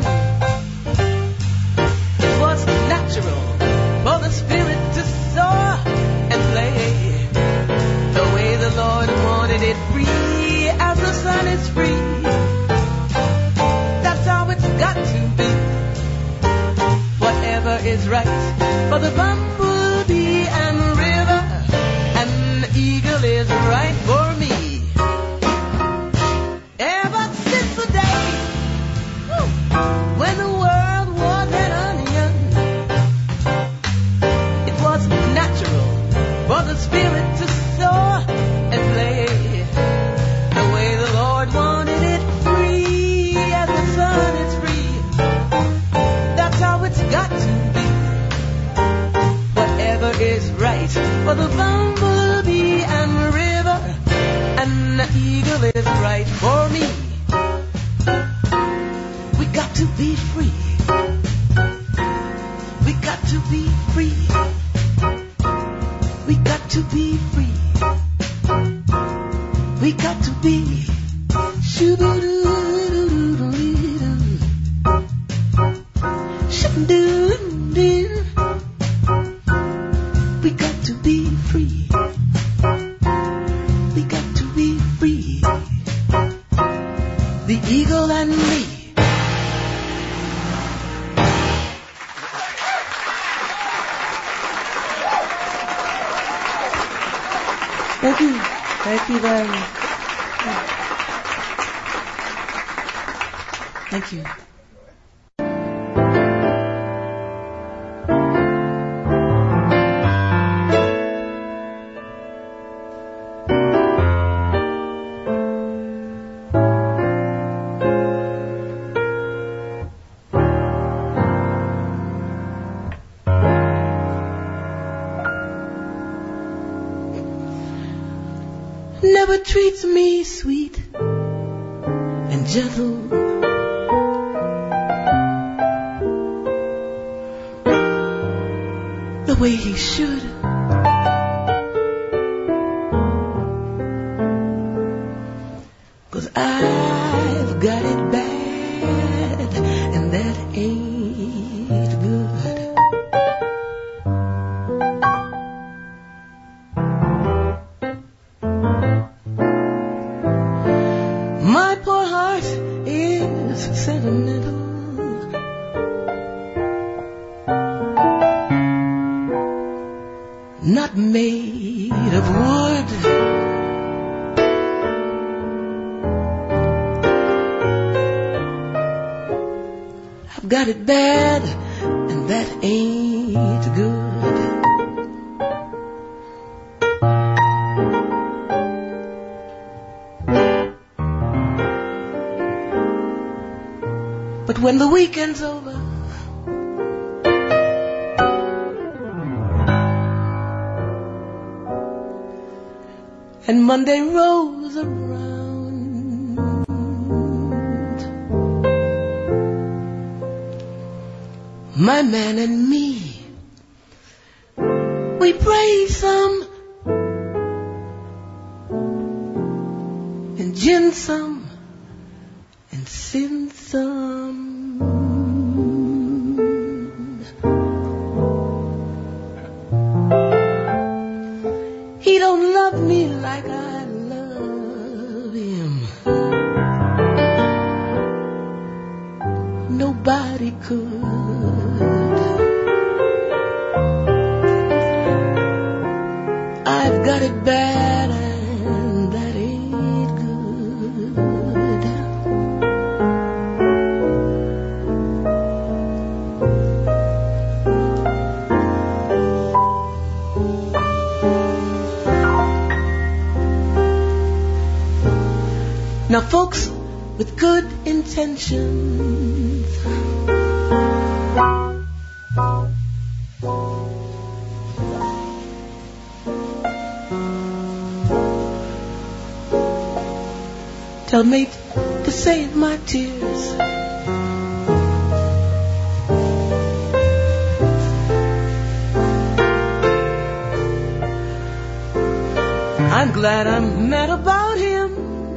it was natural for the spirit to soar and play the way the Lord wanted it, free as the sun is free. That's how it's got to be. Whatever is right for the bumblebee and river, and the eagle is right for me. Ever since the day whew, when the world was an onion, it was natural for the spirit to soar and play the way the Lord wanted it, free as the sun is free. That's how it's got to be. Whatever is right for the bumblebee and river, and the eagle is right for me. We got to be free. We got to be free. We got to be free. We got to be. Shoo-doo-doo-doo-doo-doo-doo. Shoo-doo-doo-doo. We got to be free. We got to be free. The eagle and me. Thank you. Thank you very much. Thank you. Never treats me sweet and gentle. The way he should. Cause I've got it bad, and that ain't good. My poor heart is sentimental. Not made of wood. I've got it bad, and that ain't good. But when the weekend's over, and Monday rolls around, my man and me, we pray some and gin some and sin some. He don't love me like I love him. Nobody could. got it bad and that ain't good. Now folks with good intentions tell mate to save my tears. I'm glad I'm mad about him.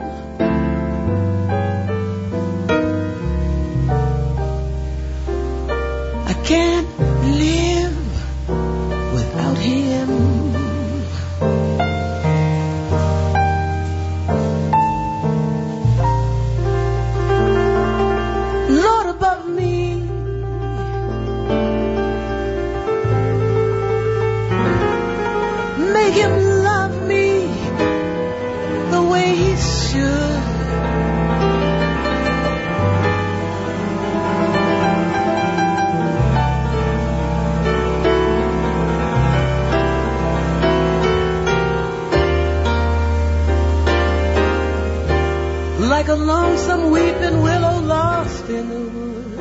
I can't live without him. Lord above me, make him love me the way he should. Like a lonesome weeping willow lost in the wood.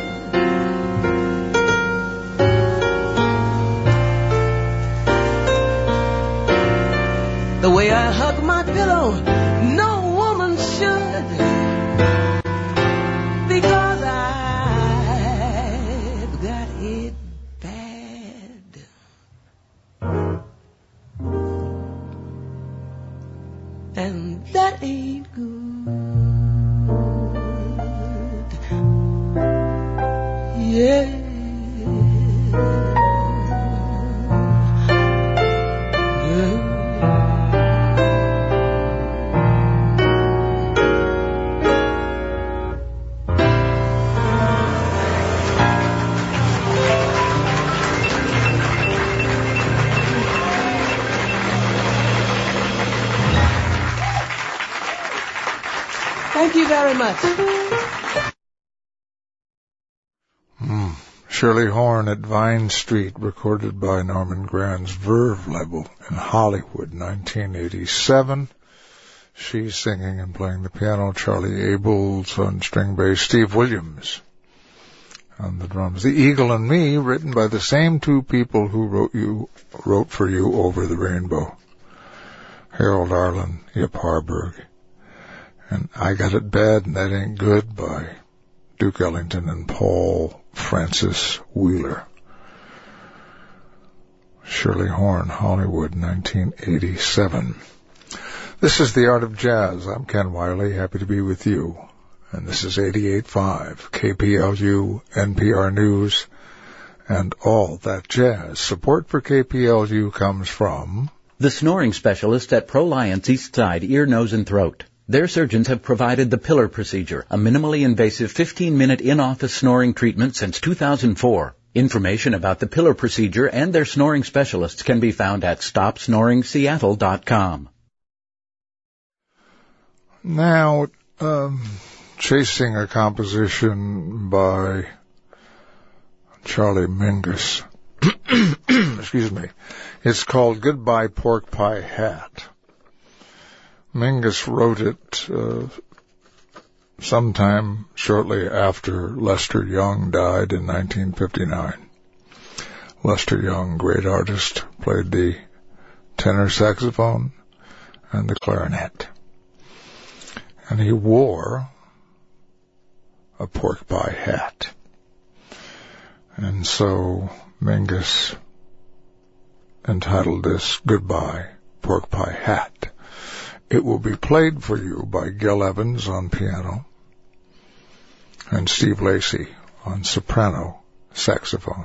The way I hug my pillow, no woman should. Because I've got it bad. And that ain't good. Yeah. Thank you very much. Mm. Shirley Horn at Vine Street, recorded by Norman Granz Verve label in Hollywood, nineteen eighty-seven. She's singing and playing the piano. Charlie Abels on string bass. Steve Williams on the drums. The Eagle and Me, written by the same two people who wrote you wrote for you Over the Rainbow. Harold Arlen, Yip Harburg. And I Got It Bad and That Ain't Good by Duke Ellington and Paul Francis Wheeler. Shirley Horn, Hollywood, nineteen eighty-seven. This is The Art of Jazz. I'm Ken Wiley, happy to be with you. And this is eighty-eight point five, K P L U, N P R News, and all that jazz. Support for K P L U comes from the snoring specialist at ProLiance East Side Ear, Nose, and Throat. Their surgeons have provided the Pillar procedure, a minimally invasive fifteen-minute in-office snoring treatment since two thousand four. Information about the Pillar procedure and their snoring specialists can be found at stop snoring seattle dot com. Now, um, chasing a composition by Charlie Mingus. Excuse me. It's called Goodbye Pork Pie Hat. Mingus wrote it uh, sometime shortly after Lester Young died in nineteen fifty-nine. Lester Young, great artist, played the tenor saxophone and the clarinet. And he wore a pork pie hat. And so Mingus entitled this Goodbye Pork Pie Hat. It will be played for you by Gil Evans on piano and Steve Lacy on soprano saxophone.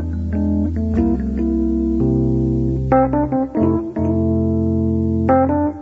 Thank you.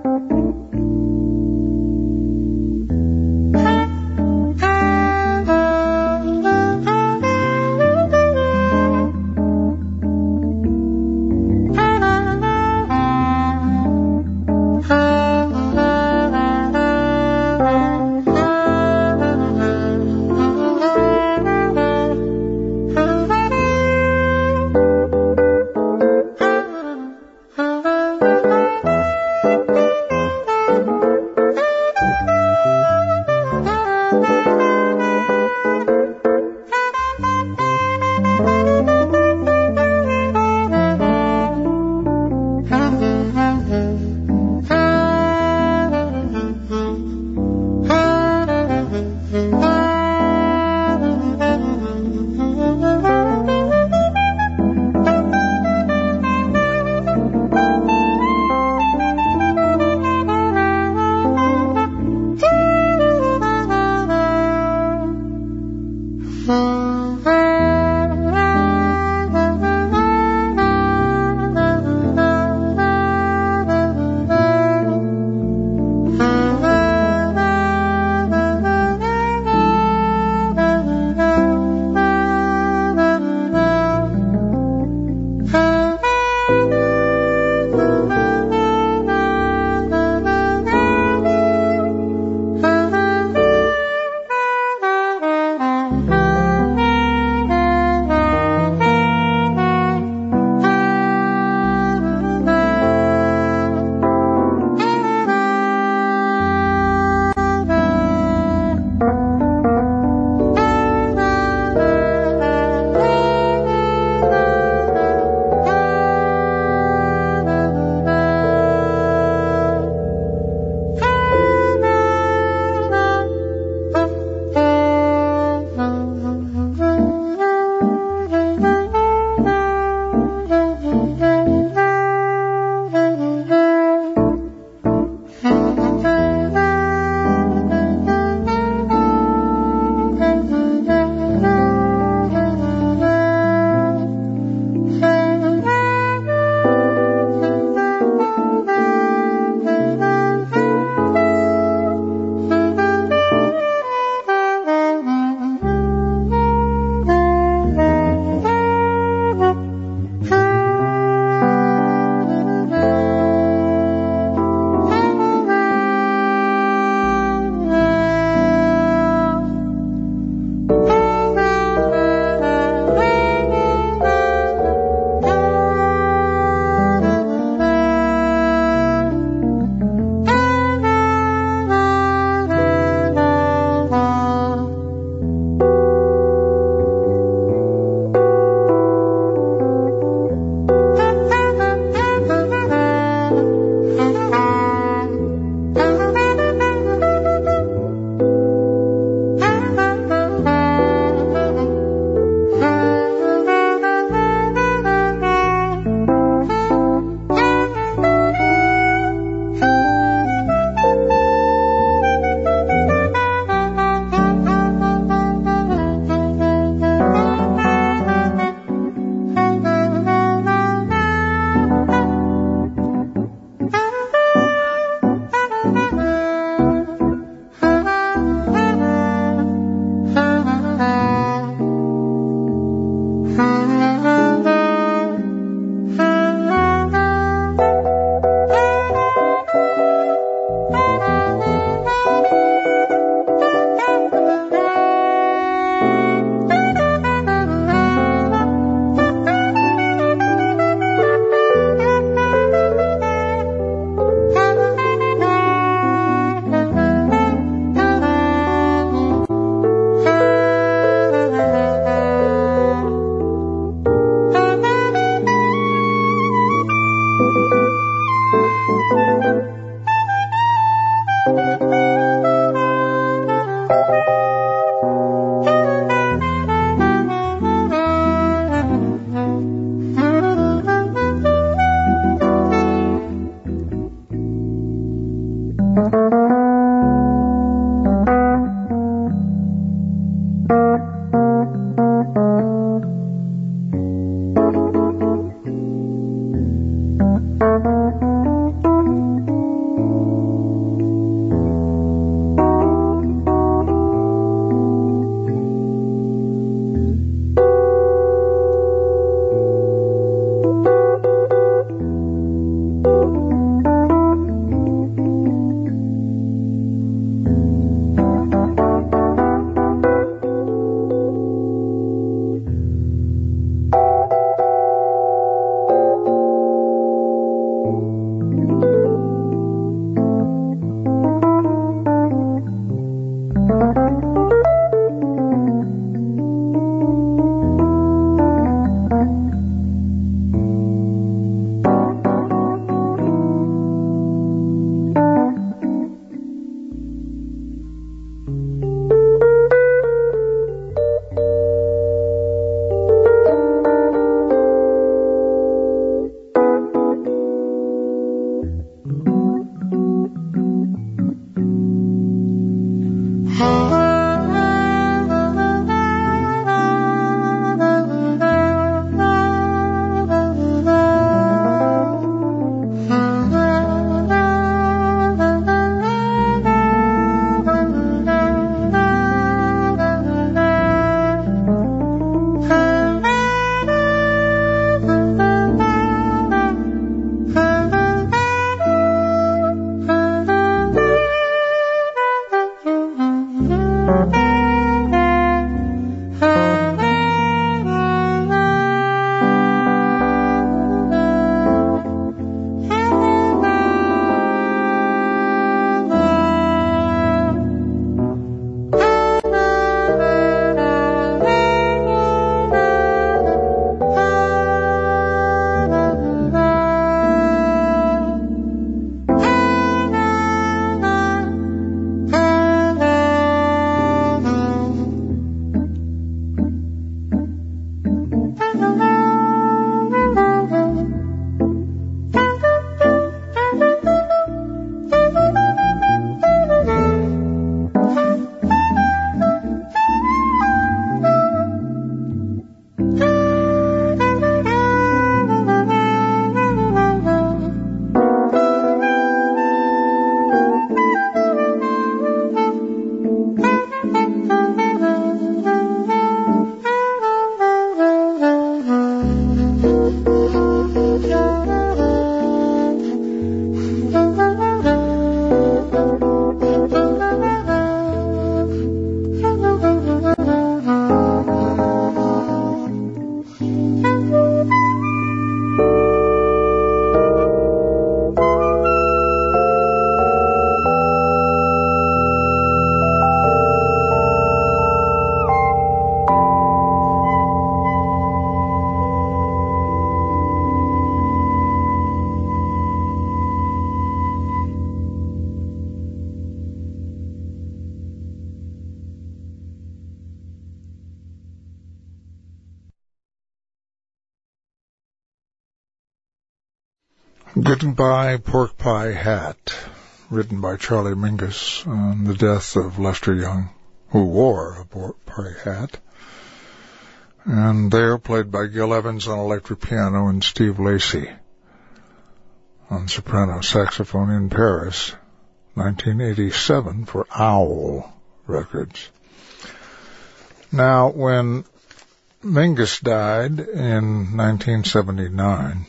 Goodbye Pork Pie Hat, written by Charlie Mingus on the death of Lester Young, who wore a pork pie hat. And they're played by Gil Evans on electric piano and Steve Lacy on soprano saxophone in Paris, nineteen eighty-seven for Owl Records. Now, when Mingus died in nineteen seventy-nine,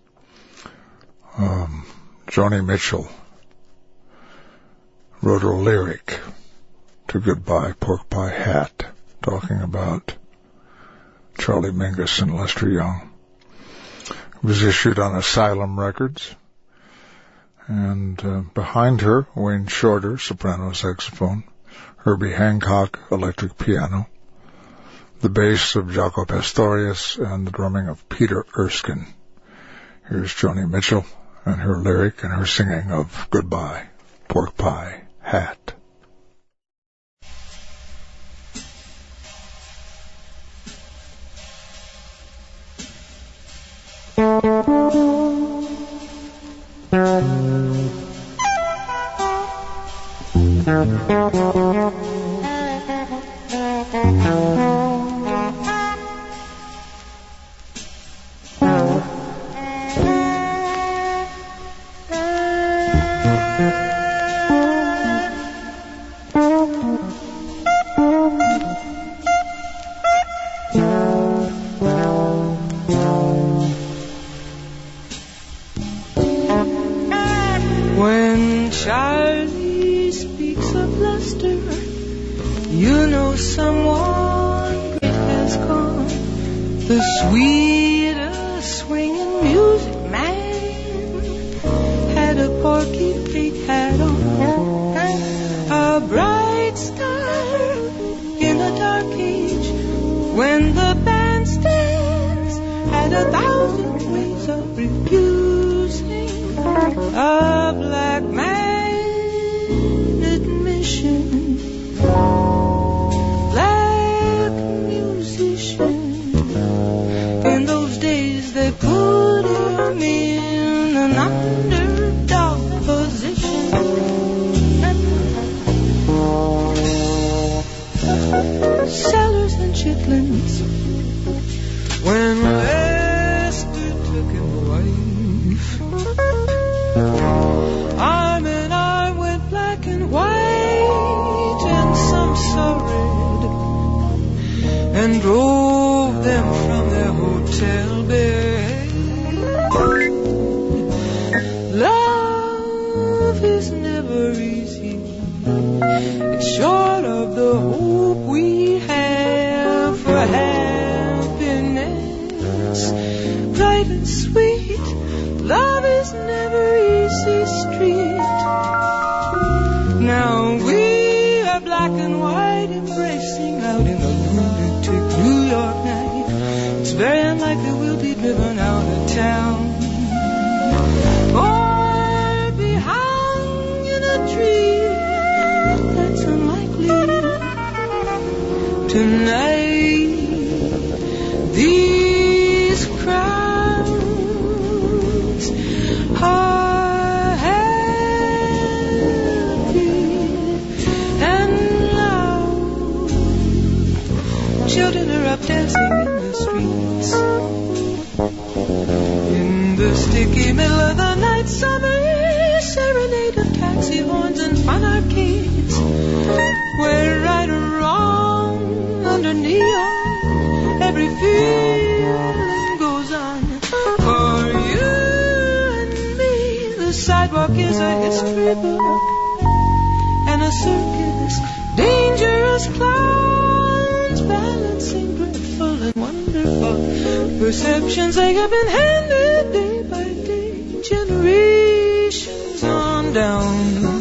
um, Joni Mitchell wrote a lyric to Goodbye Pork Pie Hat, talking about Charlie Mingus and Lester Young. It was issued on Asylum Records. And uh, behind her, Wayne Shorter, soprano saxophone, Herbie Hancock, electric piano, the bass of Jaco Pastorius, and the drumming of Peter Erskine. Here's Joni Mitchell and her lyric and her singing of Goodbye Pork Pie Hat. When Charlie speaks of Lester, you know someone great has gone. The sweetest swinging music man had a porky pig hat on, a bright star in a dark age, when the bandstands had a thousand ways of refusing a black man admission. Black musician, in those days they put him in an underdog position. Sellers and chitlins, when Lester took him away, arm in arm went black and white and some saw red, and drove them from their hotel bed. Love is never easy. It's short of the hope we have for happiness. Bright and sweet, love is never easy street. Now we are black and white, embracing out in the lunatic New York night. It's very unlikely we'll be driven out of town, or be hung in a tree. That's unlikely tonight. These crowds are happy and loud. Children are up dancing in the streets. In the sticky middle of the night, summer serenade of taxi horns and fun arcades, where right or wrong under neon every feeling goes on. For you and me, the sidewalk is a history book and a circus, dangerous clowns balancing dreadful and wonderful perceptions. They have been handed day by day, generations on down.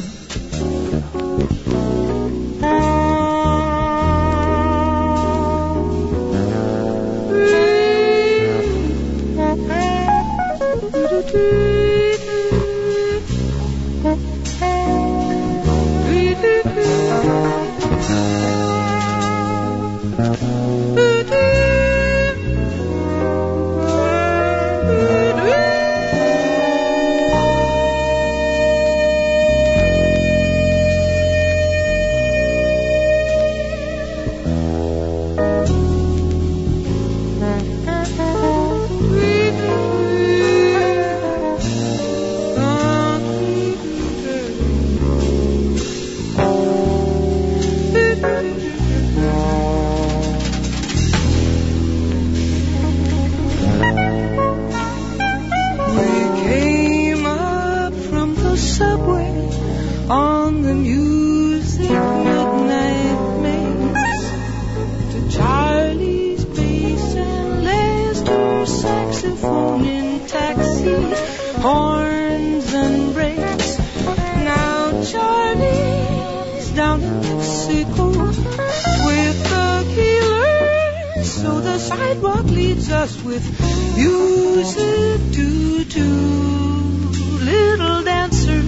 moaning taxi, horns and brakes. Now Charlie's down in Mexico with the killer, so the sidewalk leaves us with music to two little dancers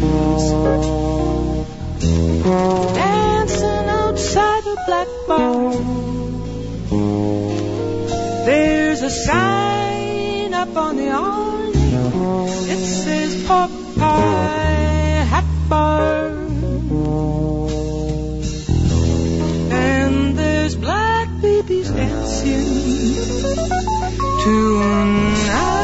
dancing outside the black bar. There's a sign up on the awning. It says Popeye Hat Bar. And there's black babies dancing tonight.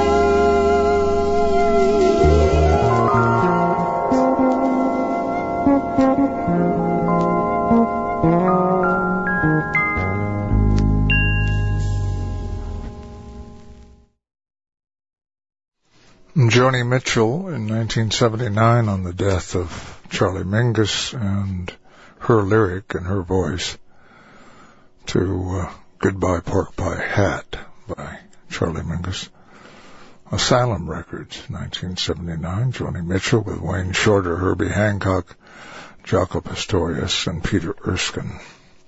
Joni Mitchell in nineteen seventy-nine on the death of Charlie Mingus, and her lyric and her voice to uh, Goodbye Pork Pie Hat by Charlie Mingus. Asylum Records, nineteen seventy-nine, Joni Mitchell with Wayne Shorter, Herbie Hancock, Jaco Pastorius, and Peter Erskine.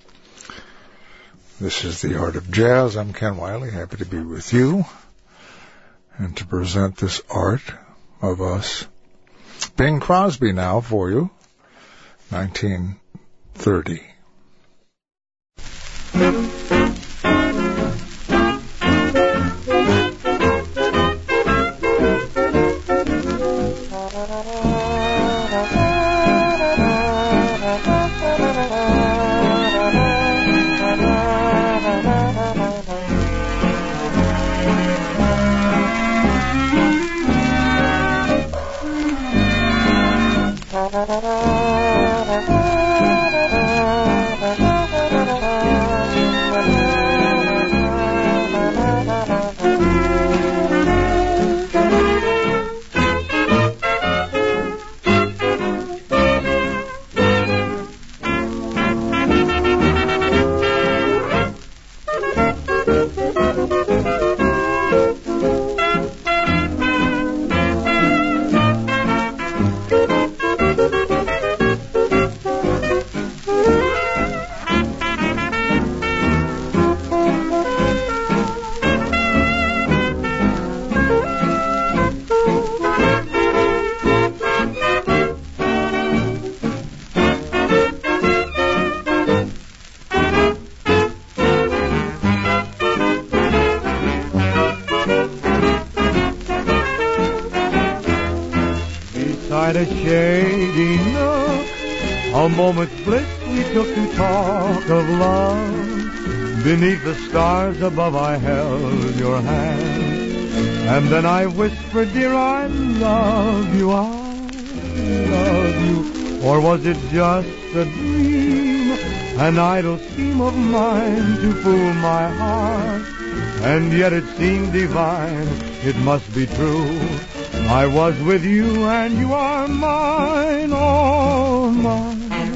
This is The Art of Jazz. I'm Ken Wiley, happy to be with you and to present this art of us. Bing Crosby now for you, nineteen thirty. A shady nook, a moment's bliss we took to talk of love. Beneath the stars above I held your hand, and then I whispered, dear, I love you, I love you. Or was it just a dream, an idle scheme of mine to fool my heart? And yet it seemed divine, it must be true. I was with you and you are mine, all mine.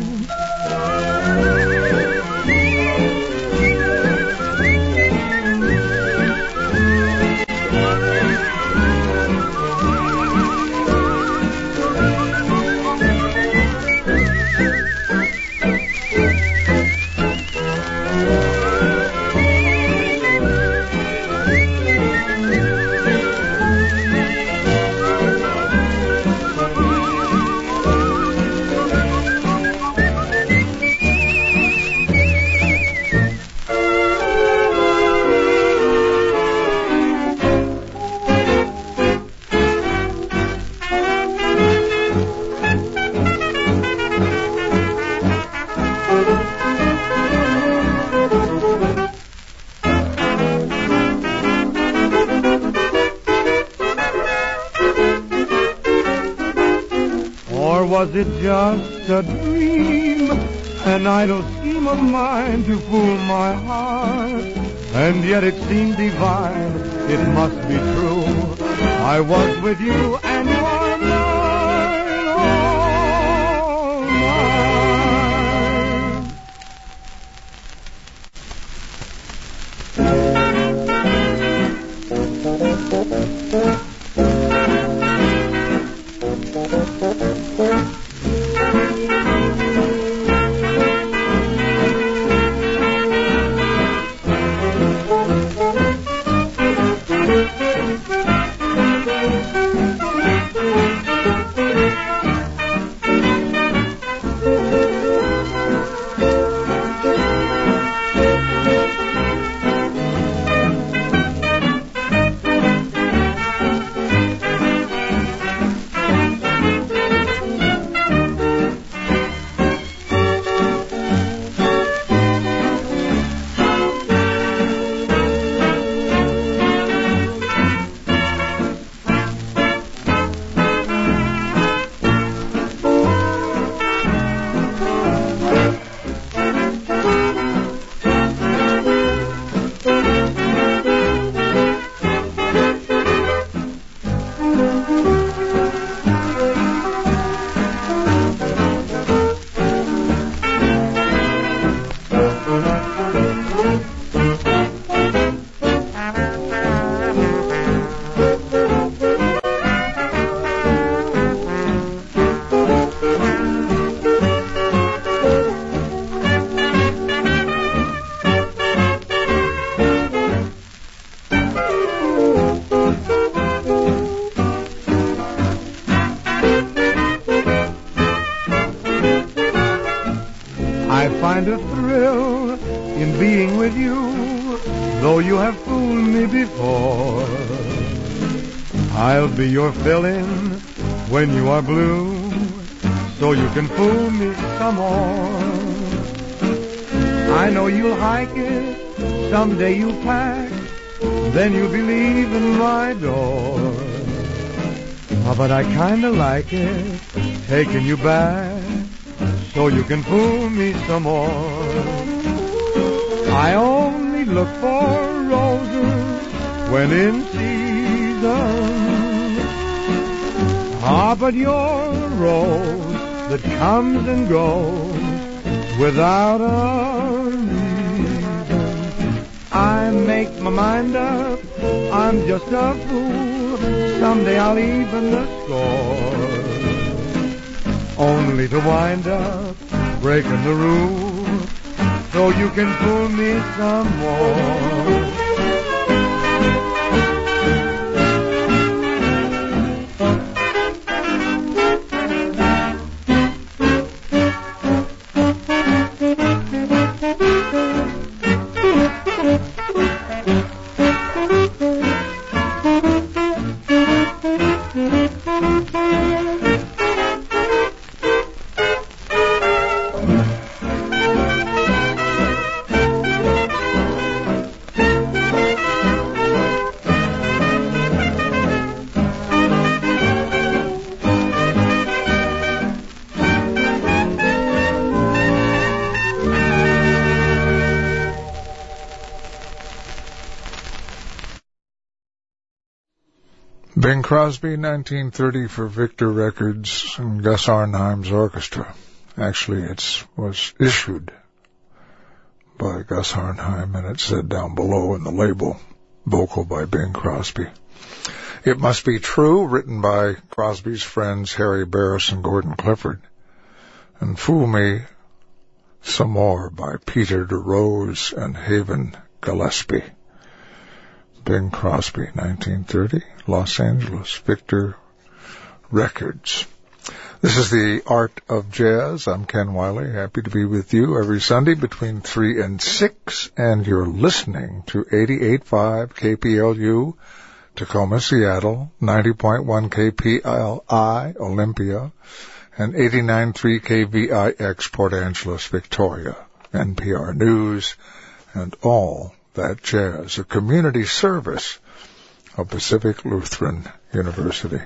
Was it just a dream, an idle scheme of mine to fool my heart? And yet it seemed divine, it must be true. I was with you and you are mine, all mine. I'll be your fill-in when you are blue, so you can fool me some more. I know you'll hike it, someday you'll pack, then you'll be leaving my door. Oh, but I kinda like it, taking you back, so you can fool me some more. I only look for roses when in season. Ah, but you're a rose that comes and goes without a reason. I make my mind up, I'm just a fool. Someday I'll even the score, only to wind up breaking the rules, so you can fool me some more. Bing Crosby, nineteen thirty for Victor Records and Gus Arnheim's orchestra. Actually, it was issued by Gus Arnheim, and it said down below in the label, vocal by Bing Crosby. It Must Be True, written by Crosby's friends Harry Barris and Gordon Clifford, and Fool Me Some More by Peter DeRose and Haven Gillespie. Bing Crosby, nineteen thirty, Los Angeles, Victor Records. This is the Art of Jazz. I'm Ken Wiley, happy to be with you every Sunday between three and six, and you're listening to eighty-eight point five K P L U, Tacoma, Seattle, ninety point one K P L I, Olympia, and eighty-nine point three K V I X, Port Angeles, Victoria, N P R News, and all that jazz, a community service of Pacific Lutheran University.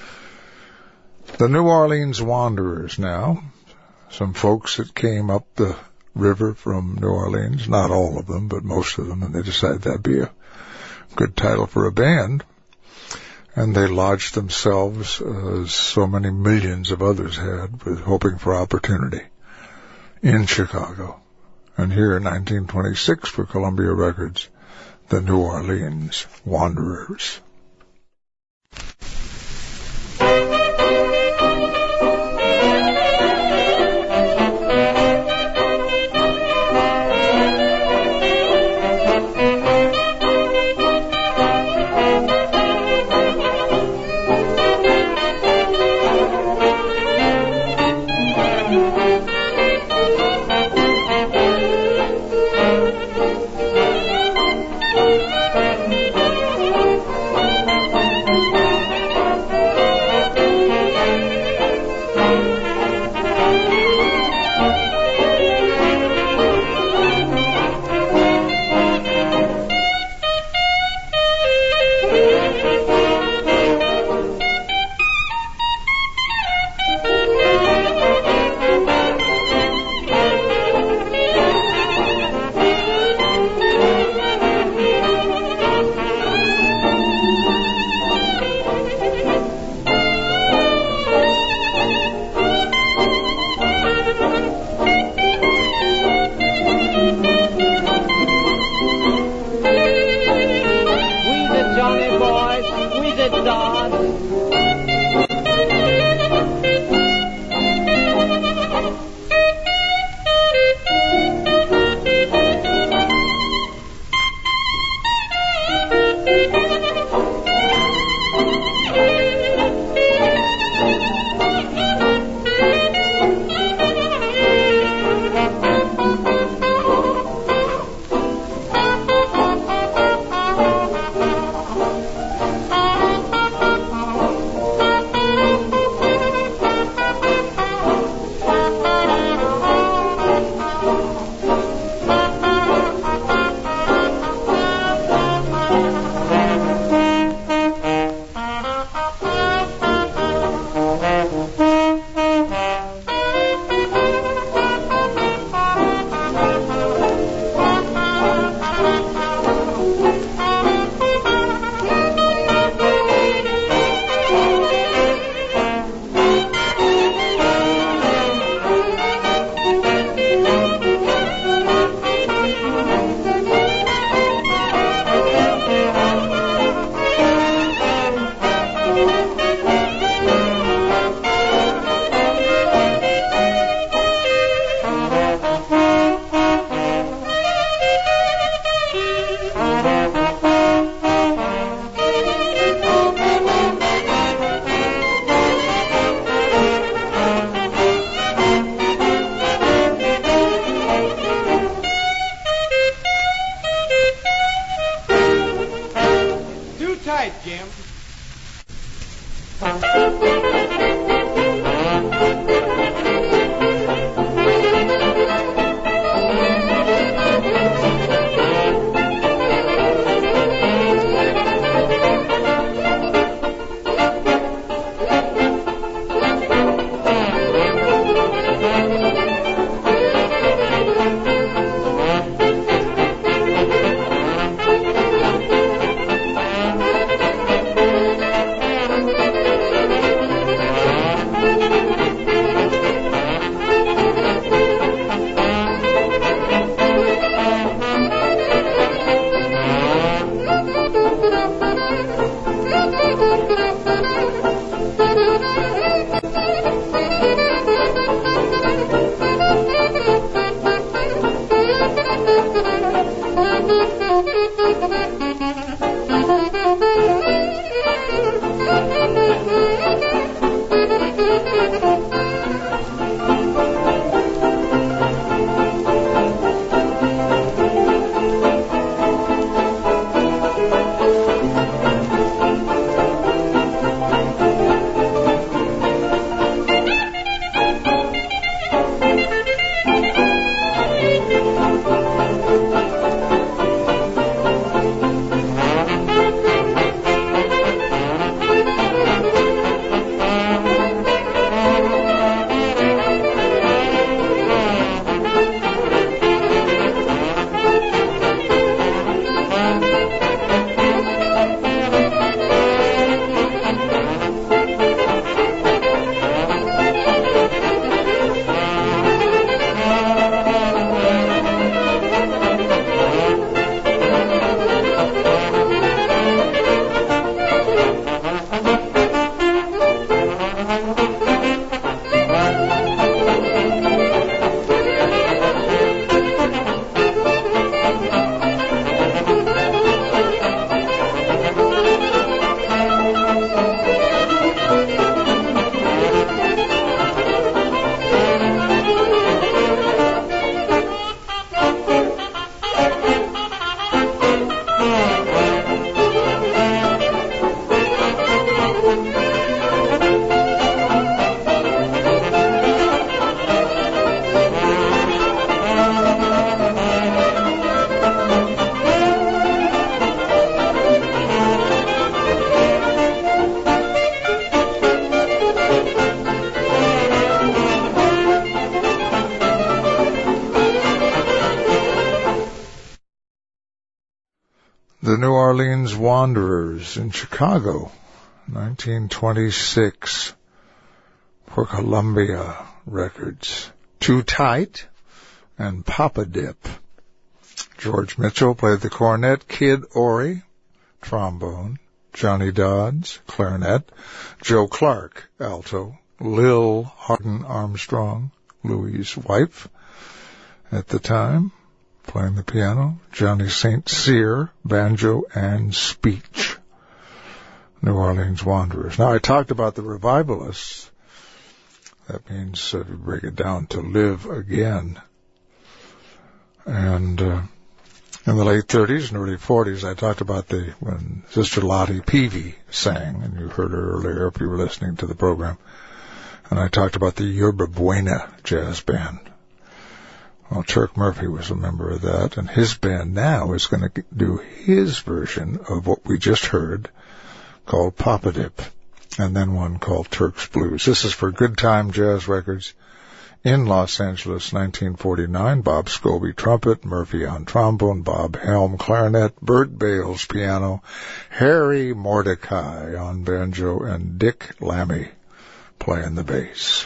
The New Orleans Wanderers now, some folks that came up the river from New Orleans, not all of them, but most of them, and they decided that'd be a good title for a band, and they lodged themselves, as so many millions of others had, with hoping for opportunity in Chicago. And here in nineteen twenty-six for Columbia Records, the New Orleans Wanderers. Thank you. The New Orleans Wanderers in Chicago, nineteen twenty-six, for Columbia Records. Too Tight and Papa Dip. George Mitchell played the cornet, Kid Ory, trombone, Johnny Dodds, clarinet, Joe Clark, alto, Lil Hardin Armstrong, Louis' wife at the time, playing the piano, Johnny Saint Cyr, banjo and speech. New Orleans Wanderers. Now, I talked about the revivalists. That means, uh, if you break it down, to live again. And uh, in the late thirties and early forties, I talked about the when Sister Lottie Peavy sang, and you heard her earlier if you were listening to the program. And I talked about the Yerba Buena Jazz Band. Well, Turk Murphy was a member of that, and his band now is going to do his version of what we just heard, called Papa Dip, and then one called Turk's Blues. This is for Good Time Jazz Records in Los Angeles, nineteen forty-nine. Bob Scobie trumpet, Murphy on trombone, Bob Helm clarinet, Bert Bales piano, Harry Mordecai on banjo, and Dick Lammy playing the bass.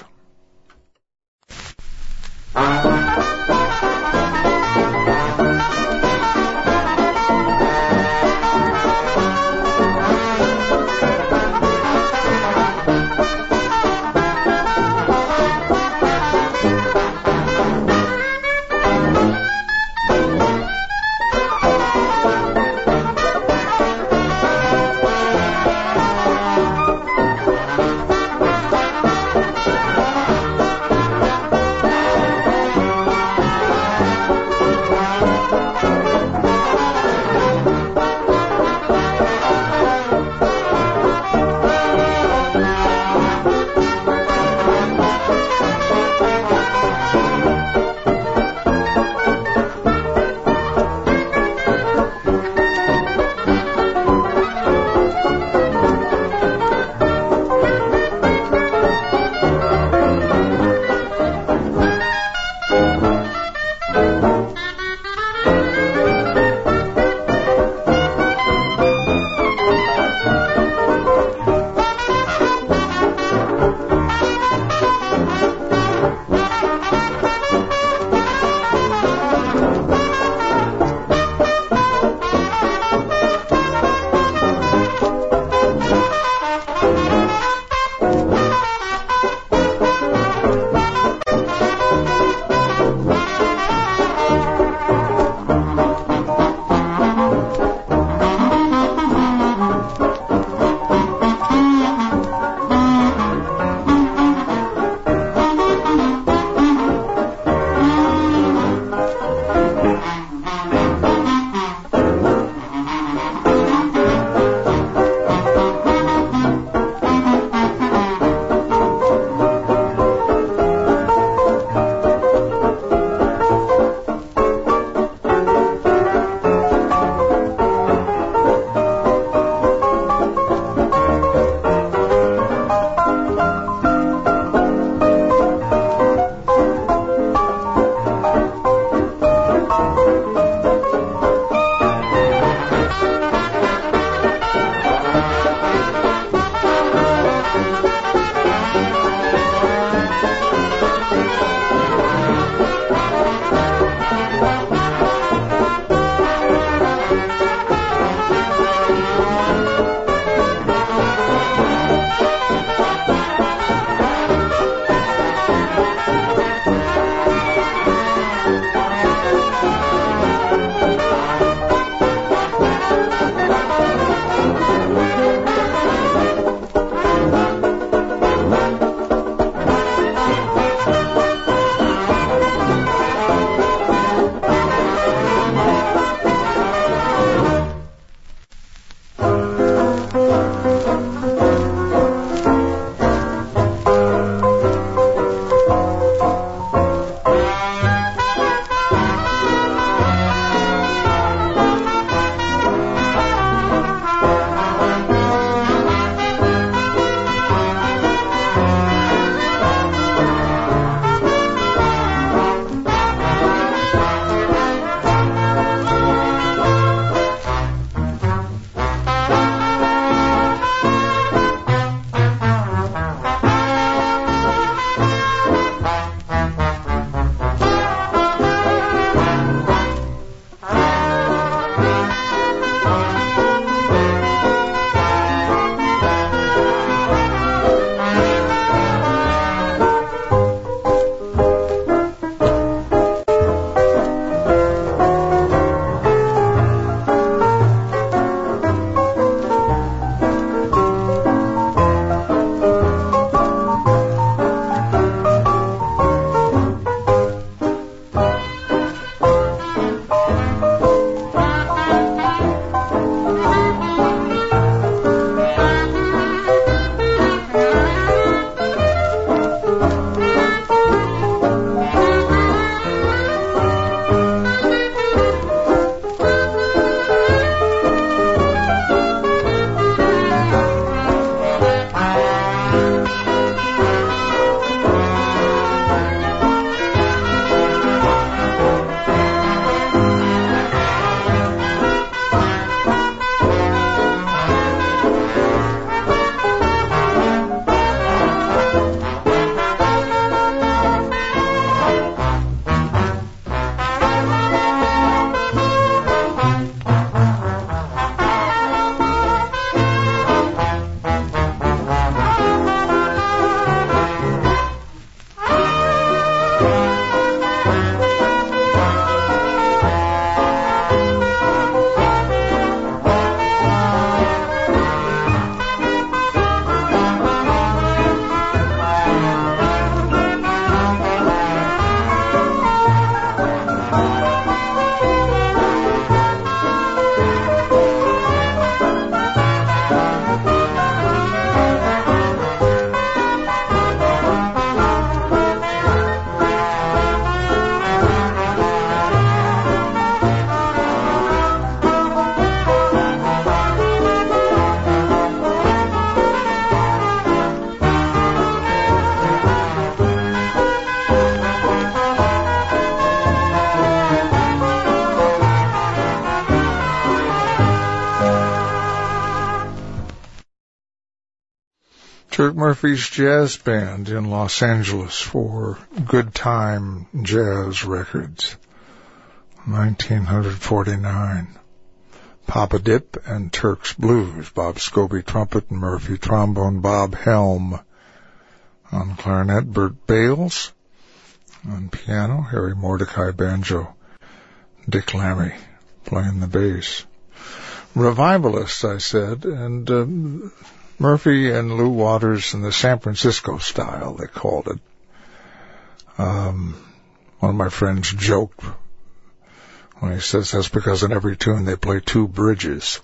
Turk Murphy's jazz band in Los Angeles for Good Time Jazz Records, nineteen forty-nine. Papa Dip and Turk's Blues, Bob Scobie trumpet and Murphy trombone, Bob Helm on clarinet, Bert Bales on piano, Harry Mordecai banjo, Dick Lammy playing the bass. Revivalists, I said, and uh, Murphy and Lou Waters in the San Francisco style, they called it. Um, one of my friends joked when he says that's because in every tune they play two bridges.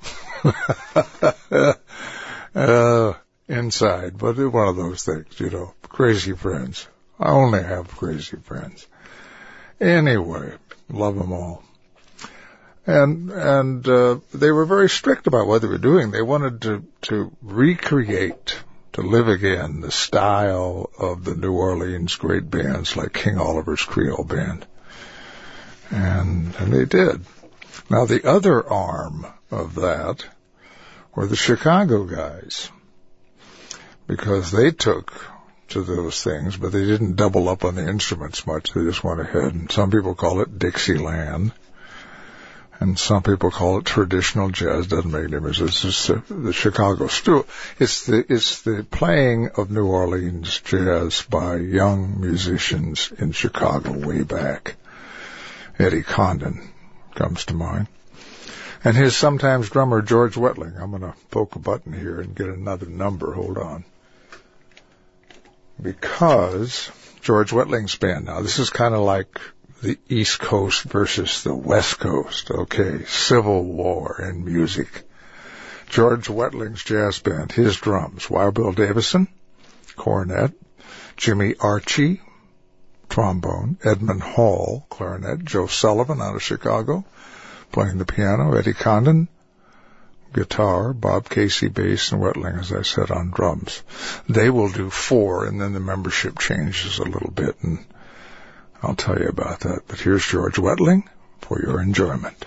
uh, inside, but one of those things, you know, crazy friends. I only have crazy friends. Anyway, love them all. And, and, uh, they were very strict about what they were doing. They wanted to, to recreate, to live again, the style of the New Orleans great bands like King Oliver's Creole Band. And, and they did. Now, the other arm of that were the Chicago guys, because they took to those things, but they didn't double up on the instruments much. They just went ahead, and some people call it Dixieland, and some people call it traditional jazz. Doesn't make any difference. It's just uh, the Chicago still. It's the it's the playing of New Orleans jazz by young musicians in Chicago way back. Eddie Condon comes to mind, and his sometimes drummer George Wetling. I'm going to poke a button here and get another number. Hold on, because George Wetling's band. Now this is kind of like the East Coast versus the West Coast, okay, Civil War in music. George Wetling's jazz band, his drums, Wild Bill Davison, cornet, Jimmy Archie, trombone, Edmund Hall, clarinet, Joe Sullivan out of Chicago, playing the piano, Eddie Condon, guitar, Bob Casey bass, and Wetling, as I said, on drums. They will do four, and then the membership changes a little bit, and I'll tell you about that. But here's George Wetling for your enjoyment.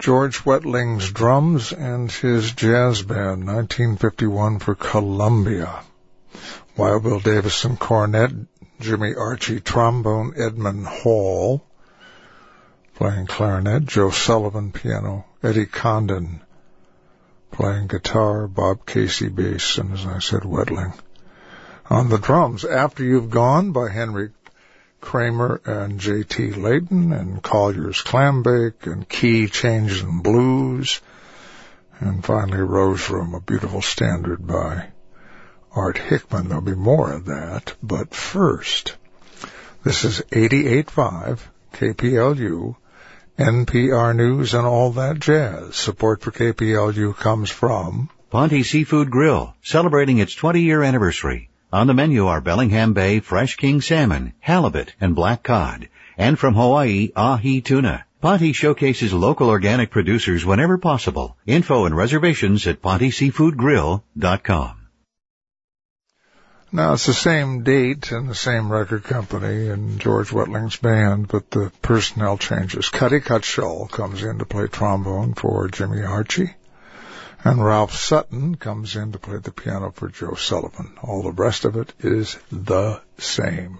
George Wetling's drums and his jazz band, nineteen fifty-one for Columbia. Wild Bill Davison cornet, Jimmy Archie trombone, Edmund Hall playing clarinet, Joe Sullivan piano, Eddie Condon playing guitar, Bob Casey bass, and as I said, Wetling on the drums. After You've Gone by Henry Kramer and J T Layton, and Collier's Clambake, and Key Changin' Blues, and finally Rose Room, a beautiful standard by Art Hickman. There'll be more of that, but first, this is eighty-eight point five K P L U, N P R News and all that jazz. Support for K P L U comes from Ponte Seafood Grill, celebrating its twenty-year anniversary. On the menu are Bellingham Bay fresh king salmon, halibut, and black cod. And from Hawaii, ahi tuna. Ponte showcases local organic producers whenever possible. Info and reservations at ponte seafood grill dot com. Now, it's the same date and the same record company and George Wetling's band, but the personnel changes. Cuddy Cutshall comes in to play trombone for Jimmy Archie, and Ralph Sutton comes in to play the piano for Joe Sullivan. All the rest of it is the same.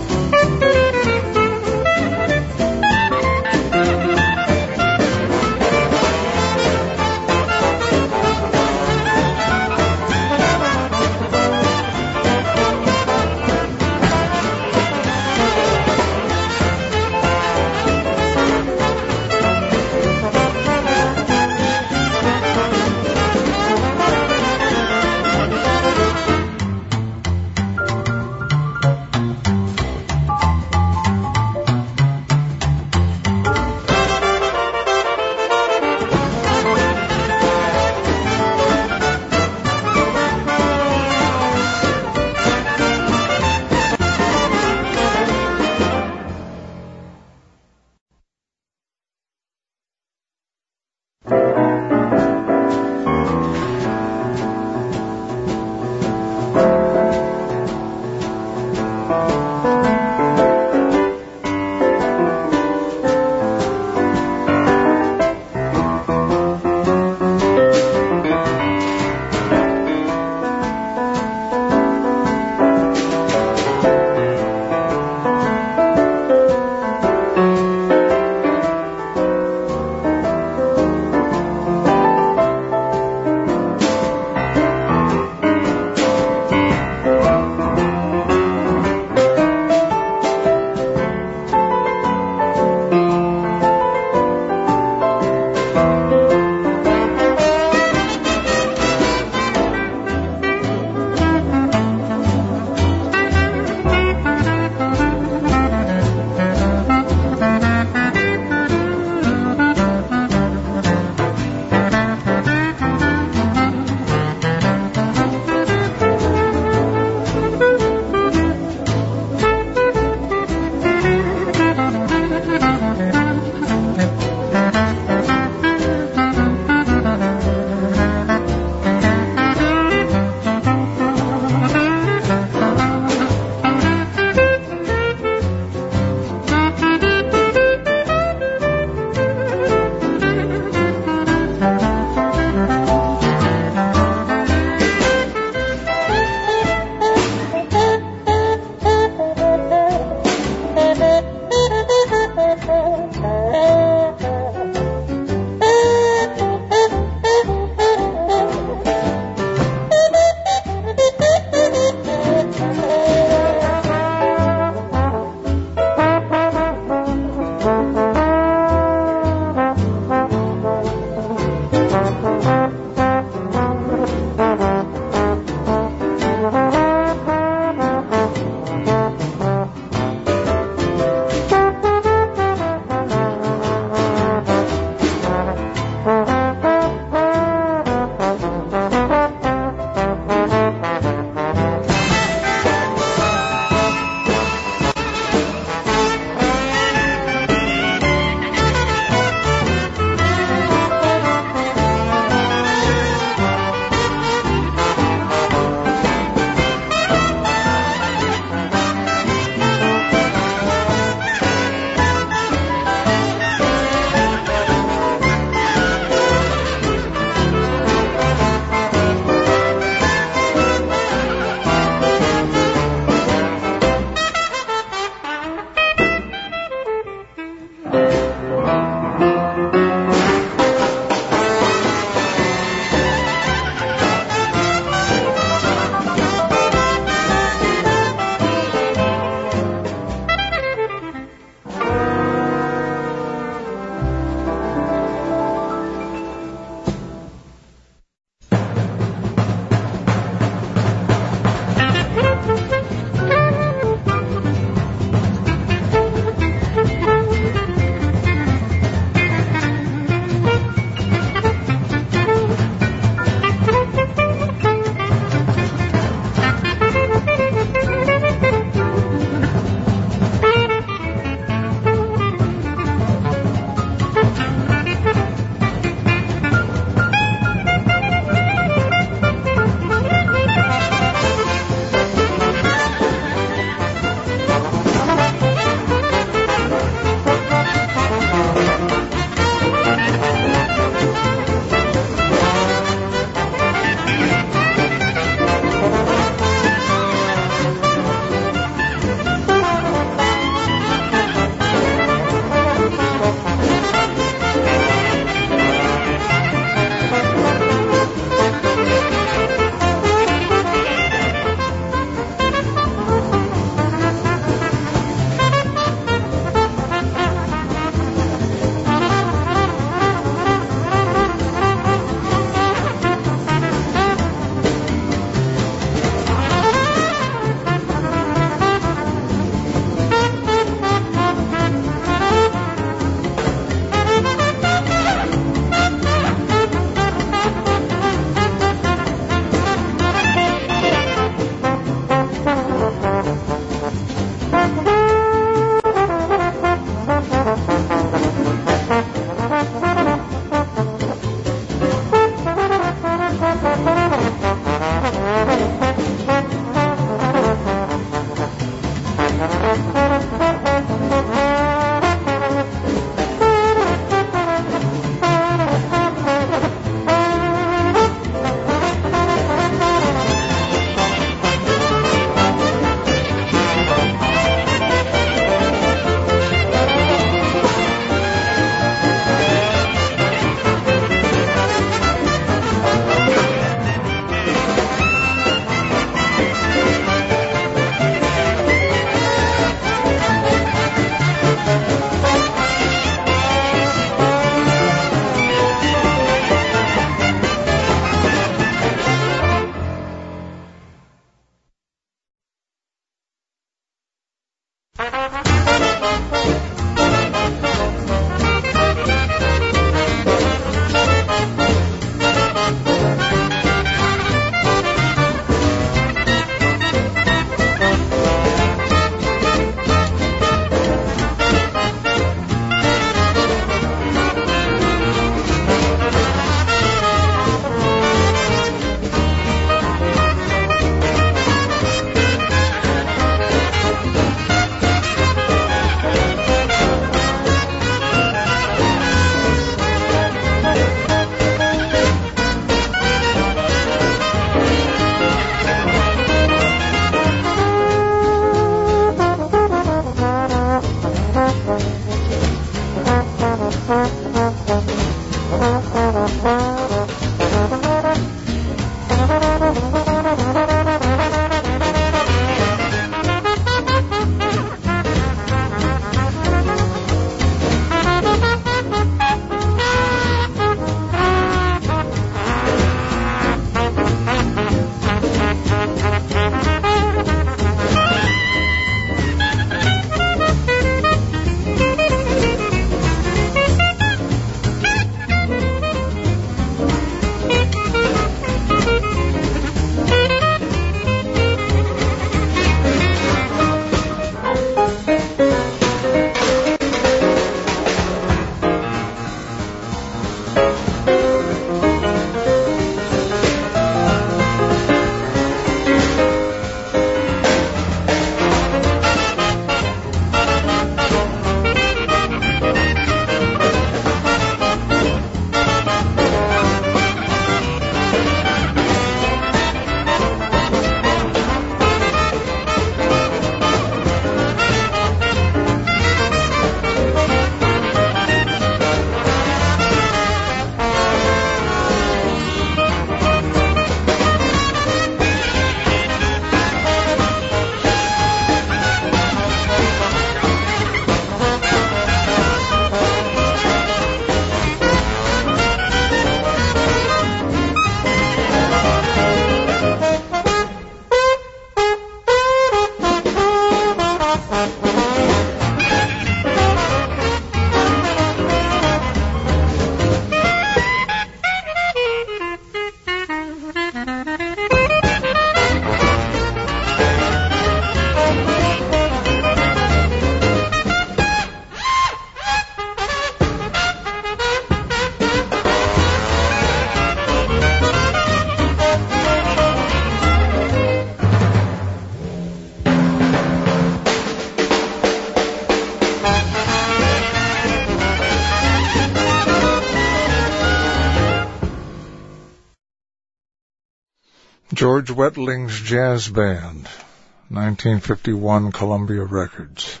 George Wetling's Jazz Band, nineteen fifty-one, Columbia Records.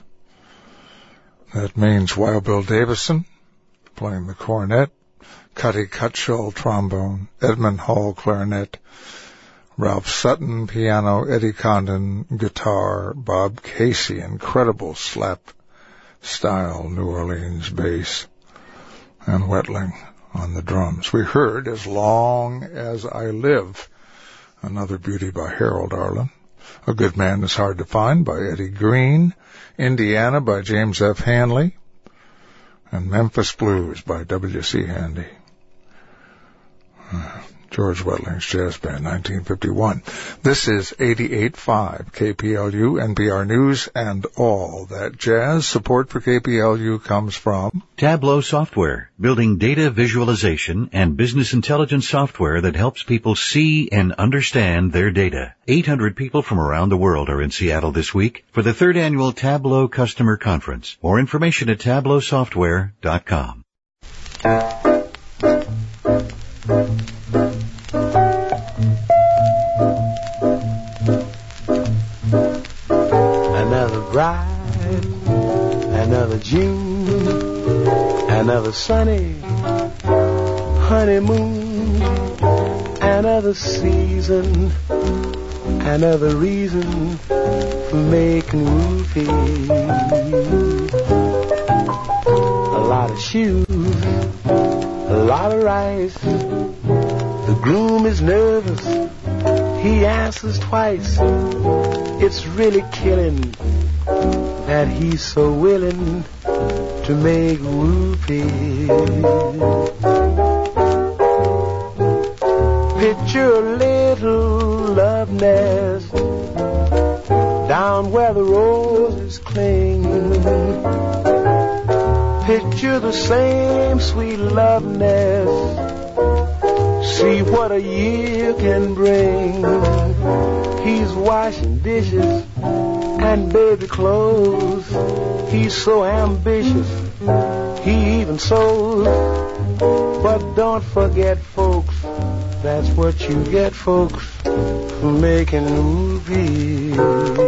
That means Wild Bill Davison playing the cornet, Cutty Cutshall trombone, Edmund Hall clarinet, Ralph Sutton piano, Eddie Condon guitar, Bob Casey incredible slap style New Orleans bass, and Wetling on the drums. We heard As Long as I Live, another beauty by Harold Arlen. A Good Man is Hard to Find by Eddie Green, Indiana by James F. Hanley, and Memphis Blues by W C Handy. Uh, George Wetling's Jazz Band, nineteen fifty-one. This is eighty-eight point five K P L U, N P R News, and all that jazz. Support for K P L U comes from Tableau Software, building data visualization and business intelligence software that helps people see and understand their data. eight hundred people from around the world are in Seattle this week for the third annual Tableau Customer Conference. More information at tableau software dot com. Another bride, another June, another sunny honeymoon, another season, another reason for making roofie. A lot of shoes, a lot of rice. The groom is nervous, he answers twice. It's really killing that he's so willing to make rupees. Picture a little love nest down where the roses cling. Picture the same sweet love nest. See what a year can bring. He's washing dishes and baby clothes. He's so ambitious, he even sews. But don't forget, folks, that's what you get, folks, for making rubies.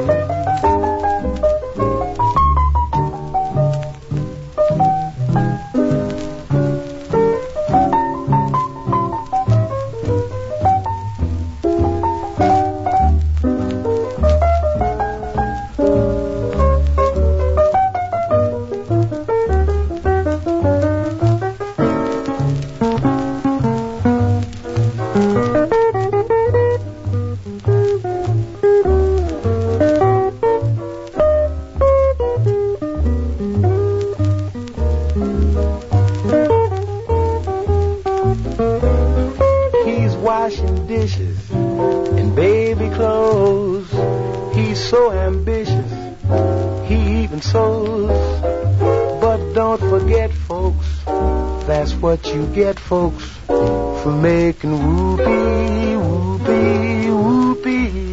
Get folks for making whoopee, whoopee, whoopee.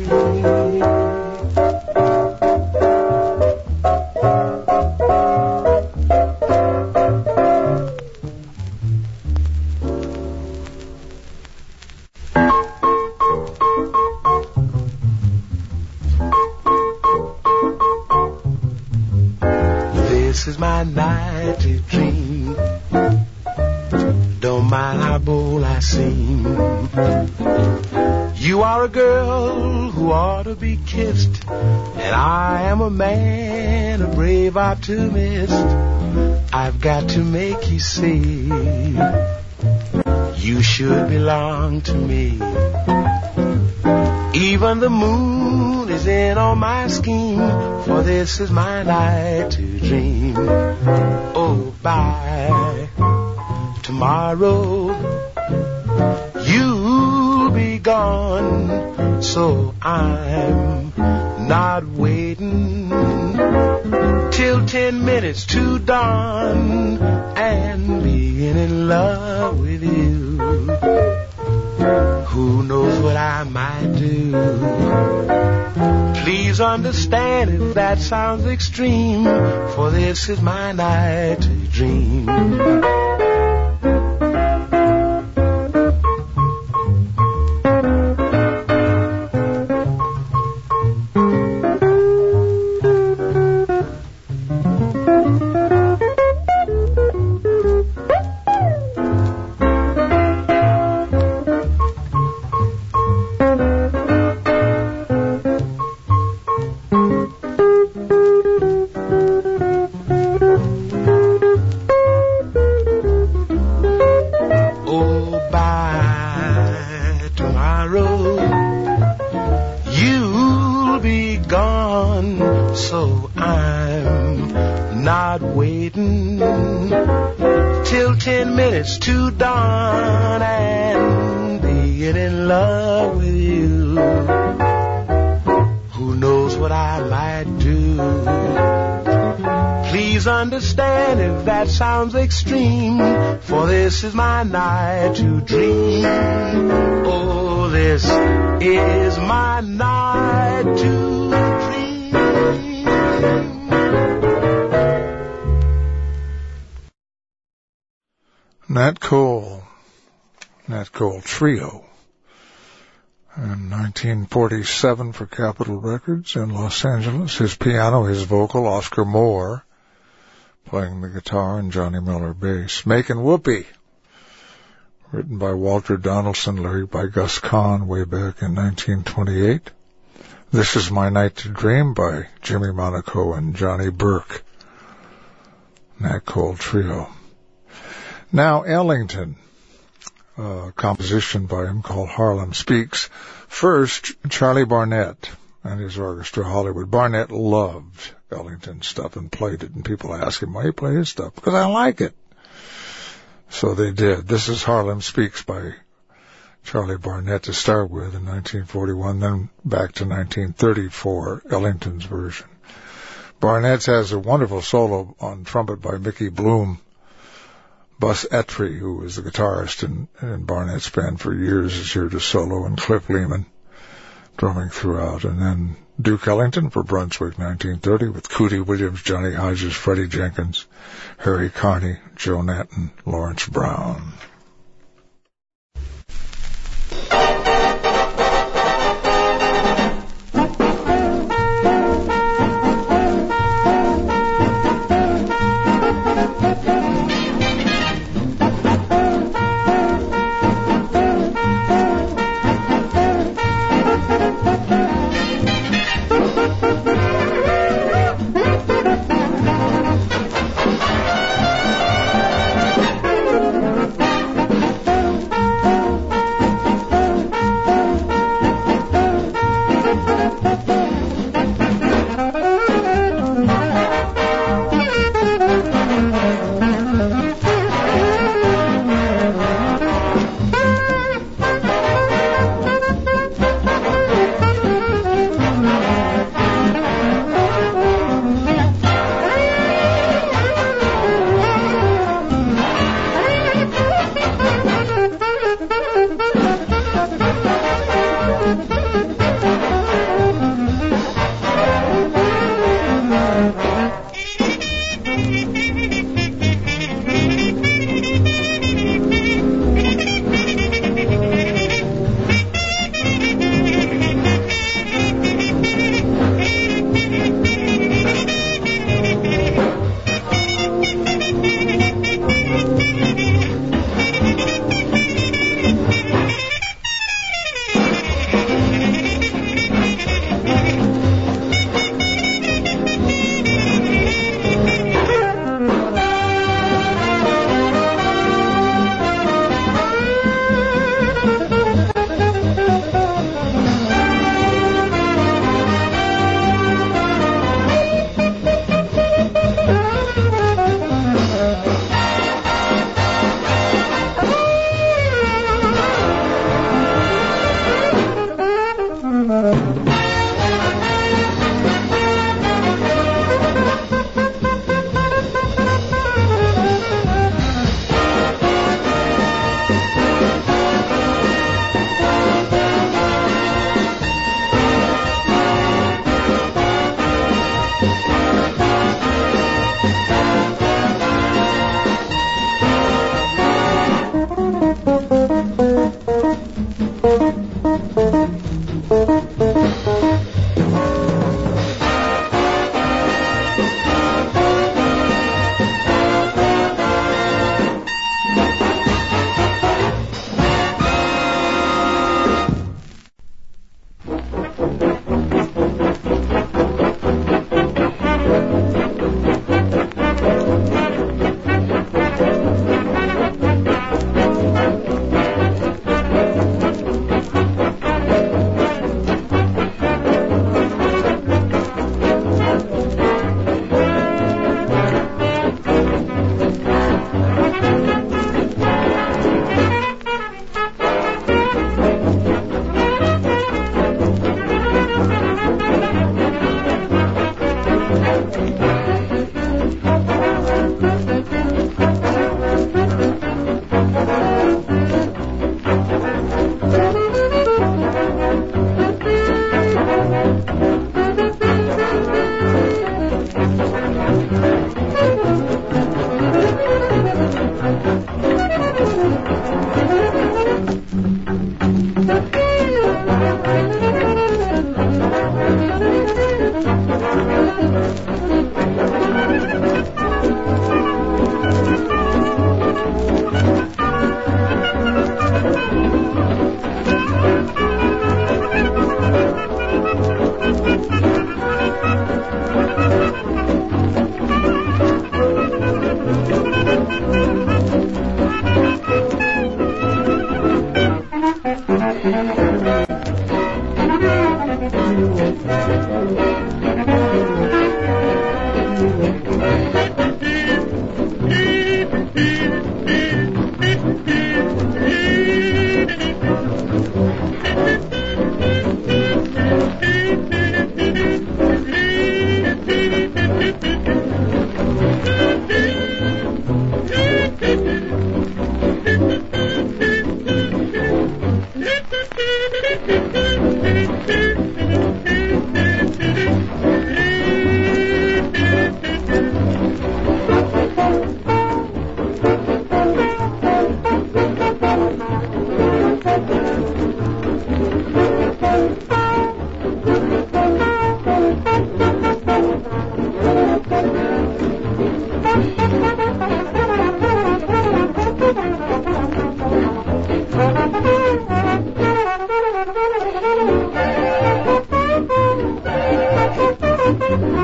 This is my night to dream. Don't mind how bold I seem. You are a girl who ought to be kissed, and I am a man, a brave optimist. I've got to make you see you should belong to me. Even the moon is in on my scheme, for this is my night to dream. Oh, bye. Tomorrow you'll be gone, so I'm not waiting till ten minutes to dawn and being in love with you. Who knows what I might do? Please understand if that sounds extreme, for this is my night to dream. To dawn and being in love with you. Who knows what I might do? Please understand if that sounds extreme, for this is my night to dream. Oh, this is my night to dream. Nat Cole, Nat Cole Trio, in nineteen forty-seven for Capitol Records in Los Angeles. His piano, his vocal, Oscar Moore, playing the guitar, and Johnny Miller bass. Makin' Whoopee, written by Walter Donaldson, lyric by Gus Kahn way back in nineteen twenty-eight. This Is My Night to Dream by Jimmy Monaco and Johnny Burke. Nat Cole Trio. Now, Ellington, a composition by him called Harlem Speaks. First, Charlie Barnett and his orchestra, Hollywood. Barnett loved Ellington stuff and played it, and people ask him why you play his stuff. Because I like it. So they did. This is Harlem Speaks by Charlie Barnet to start with in nineteen forty-one, then back to nineteen thirty-four, Ellington's version. Barnett has a wonderful solo on trumpet by Mickey Bloom. Bus Etry, who was the guitarist in, in Barnett's band for years, is here to solo, and Cliff Lehman drumming throughout. And then Duke Ellington for Brunswick nineteen thirty with Cootie Williams, Johnny Hodges, Freddie Jenkins, Harry Carney, Joe Natton, Lawrence Brown.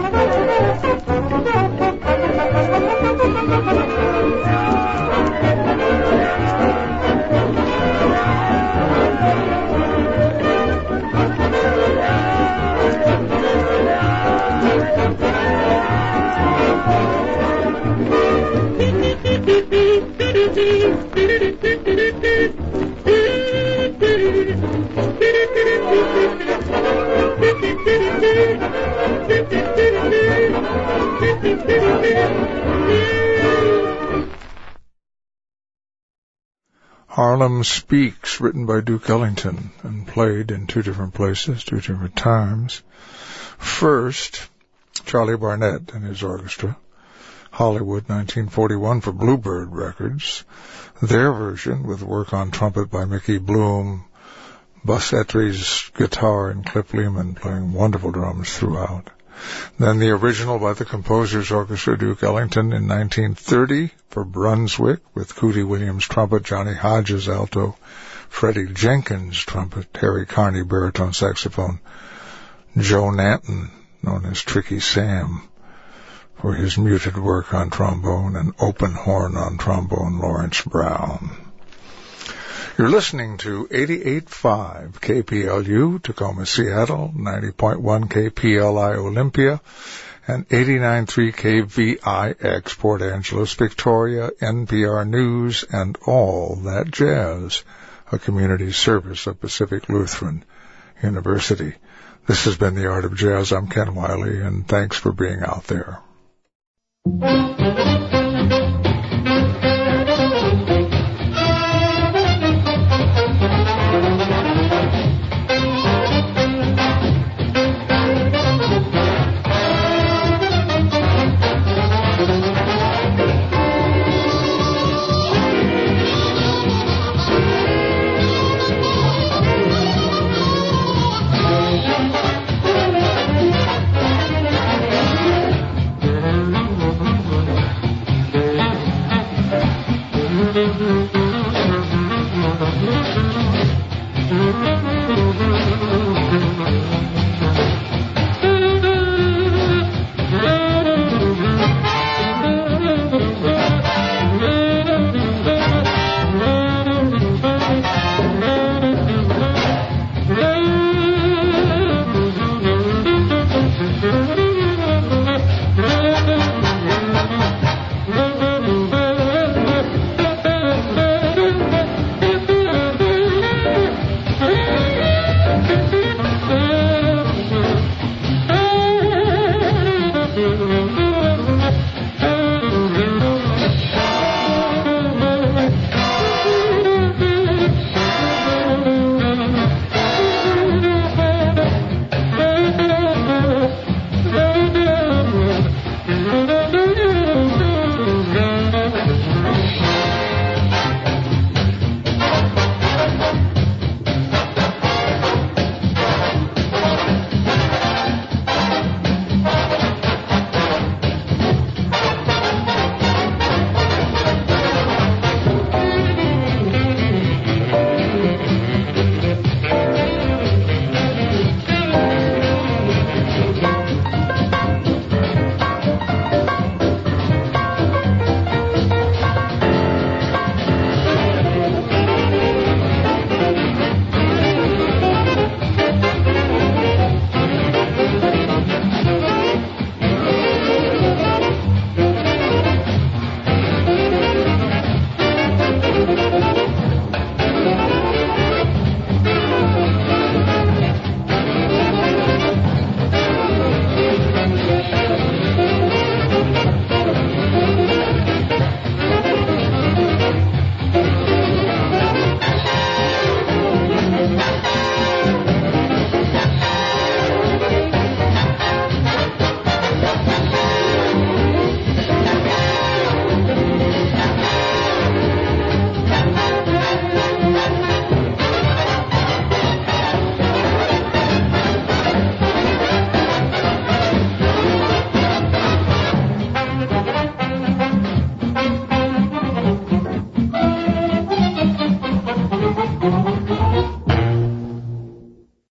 Harlem Speaks, written by Duke Ellington and played in two different places, two different times. First, Charlie Barnett and his orchestra, Hollywood, nineteen forty-one, for Bluebird Records. Their version, with work on trumpet by Mickey Bloom, Buzz Ettry's guitar and Cliff Lehman playing wonderful drums throughout. Then the original by the Composers Orchestra, Duke Ellington, in nineteen thirty for Brunswick, with Cootie Williams trumpet, Johnny Hodges alto, Freddie Jenkins trumpet, Harry Carney baritone saxophone, Joe Nanton, known as Tricky Sam, for his muted work on trombone, and open horn on trombone, Lawrence Brown. You're listening to eighty-eight point five K P L U, Tacoma, Seattle, ninety point one K P L I Olympia, and eighty-nine point three K V I X Port Angeles, Victoria, N P R News, and All That Jazz, a community service of Pacific Lutheran University. This has been The Art of Jazz. I'm Ken Wiley, and thanks for being out there.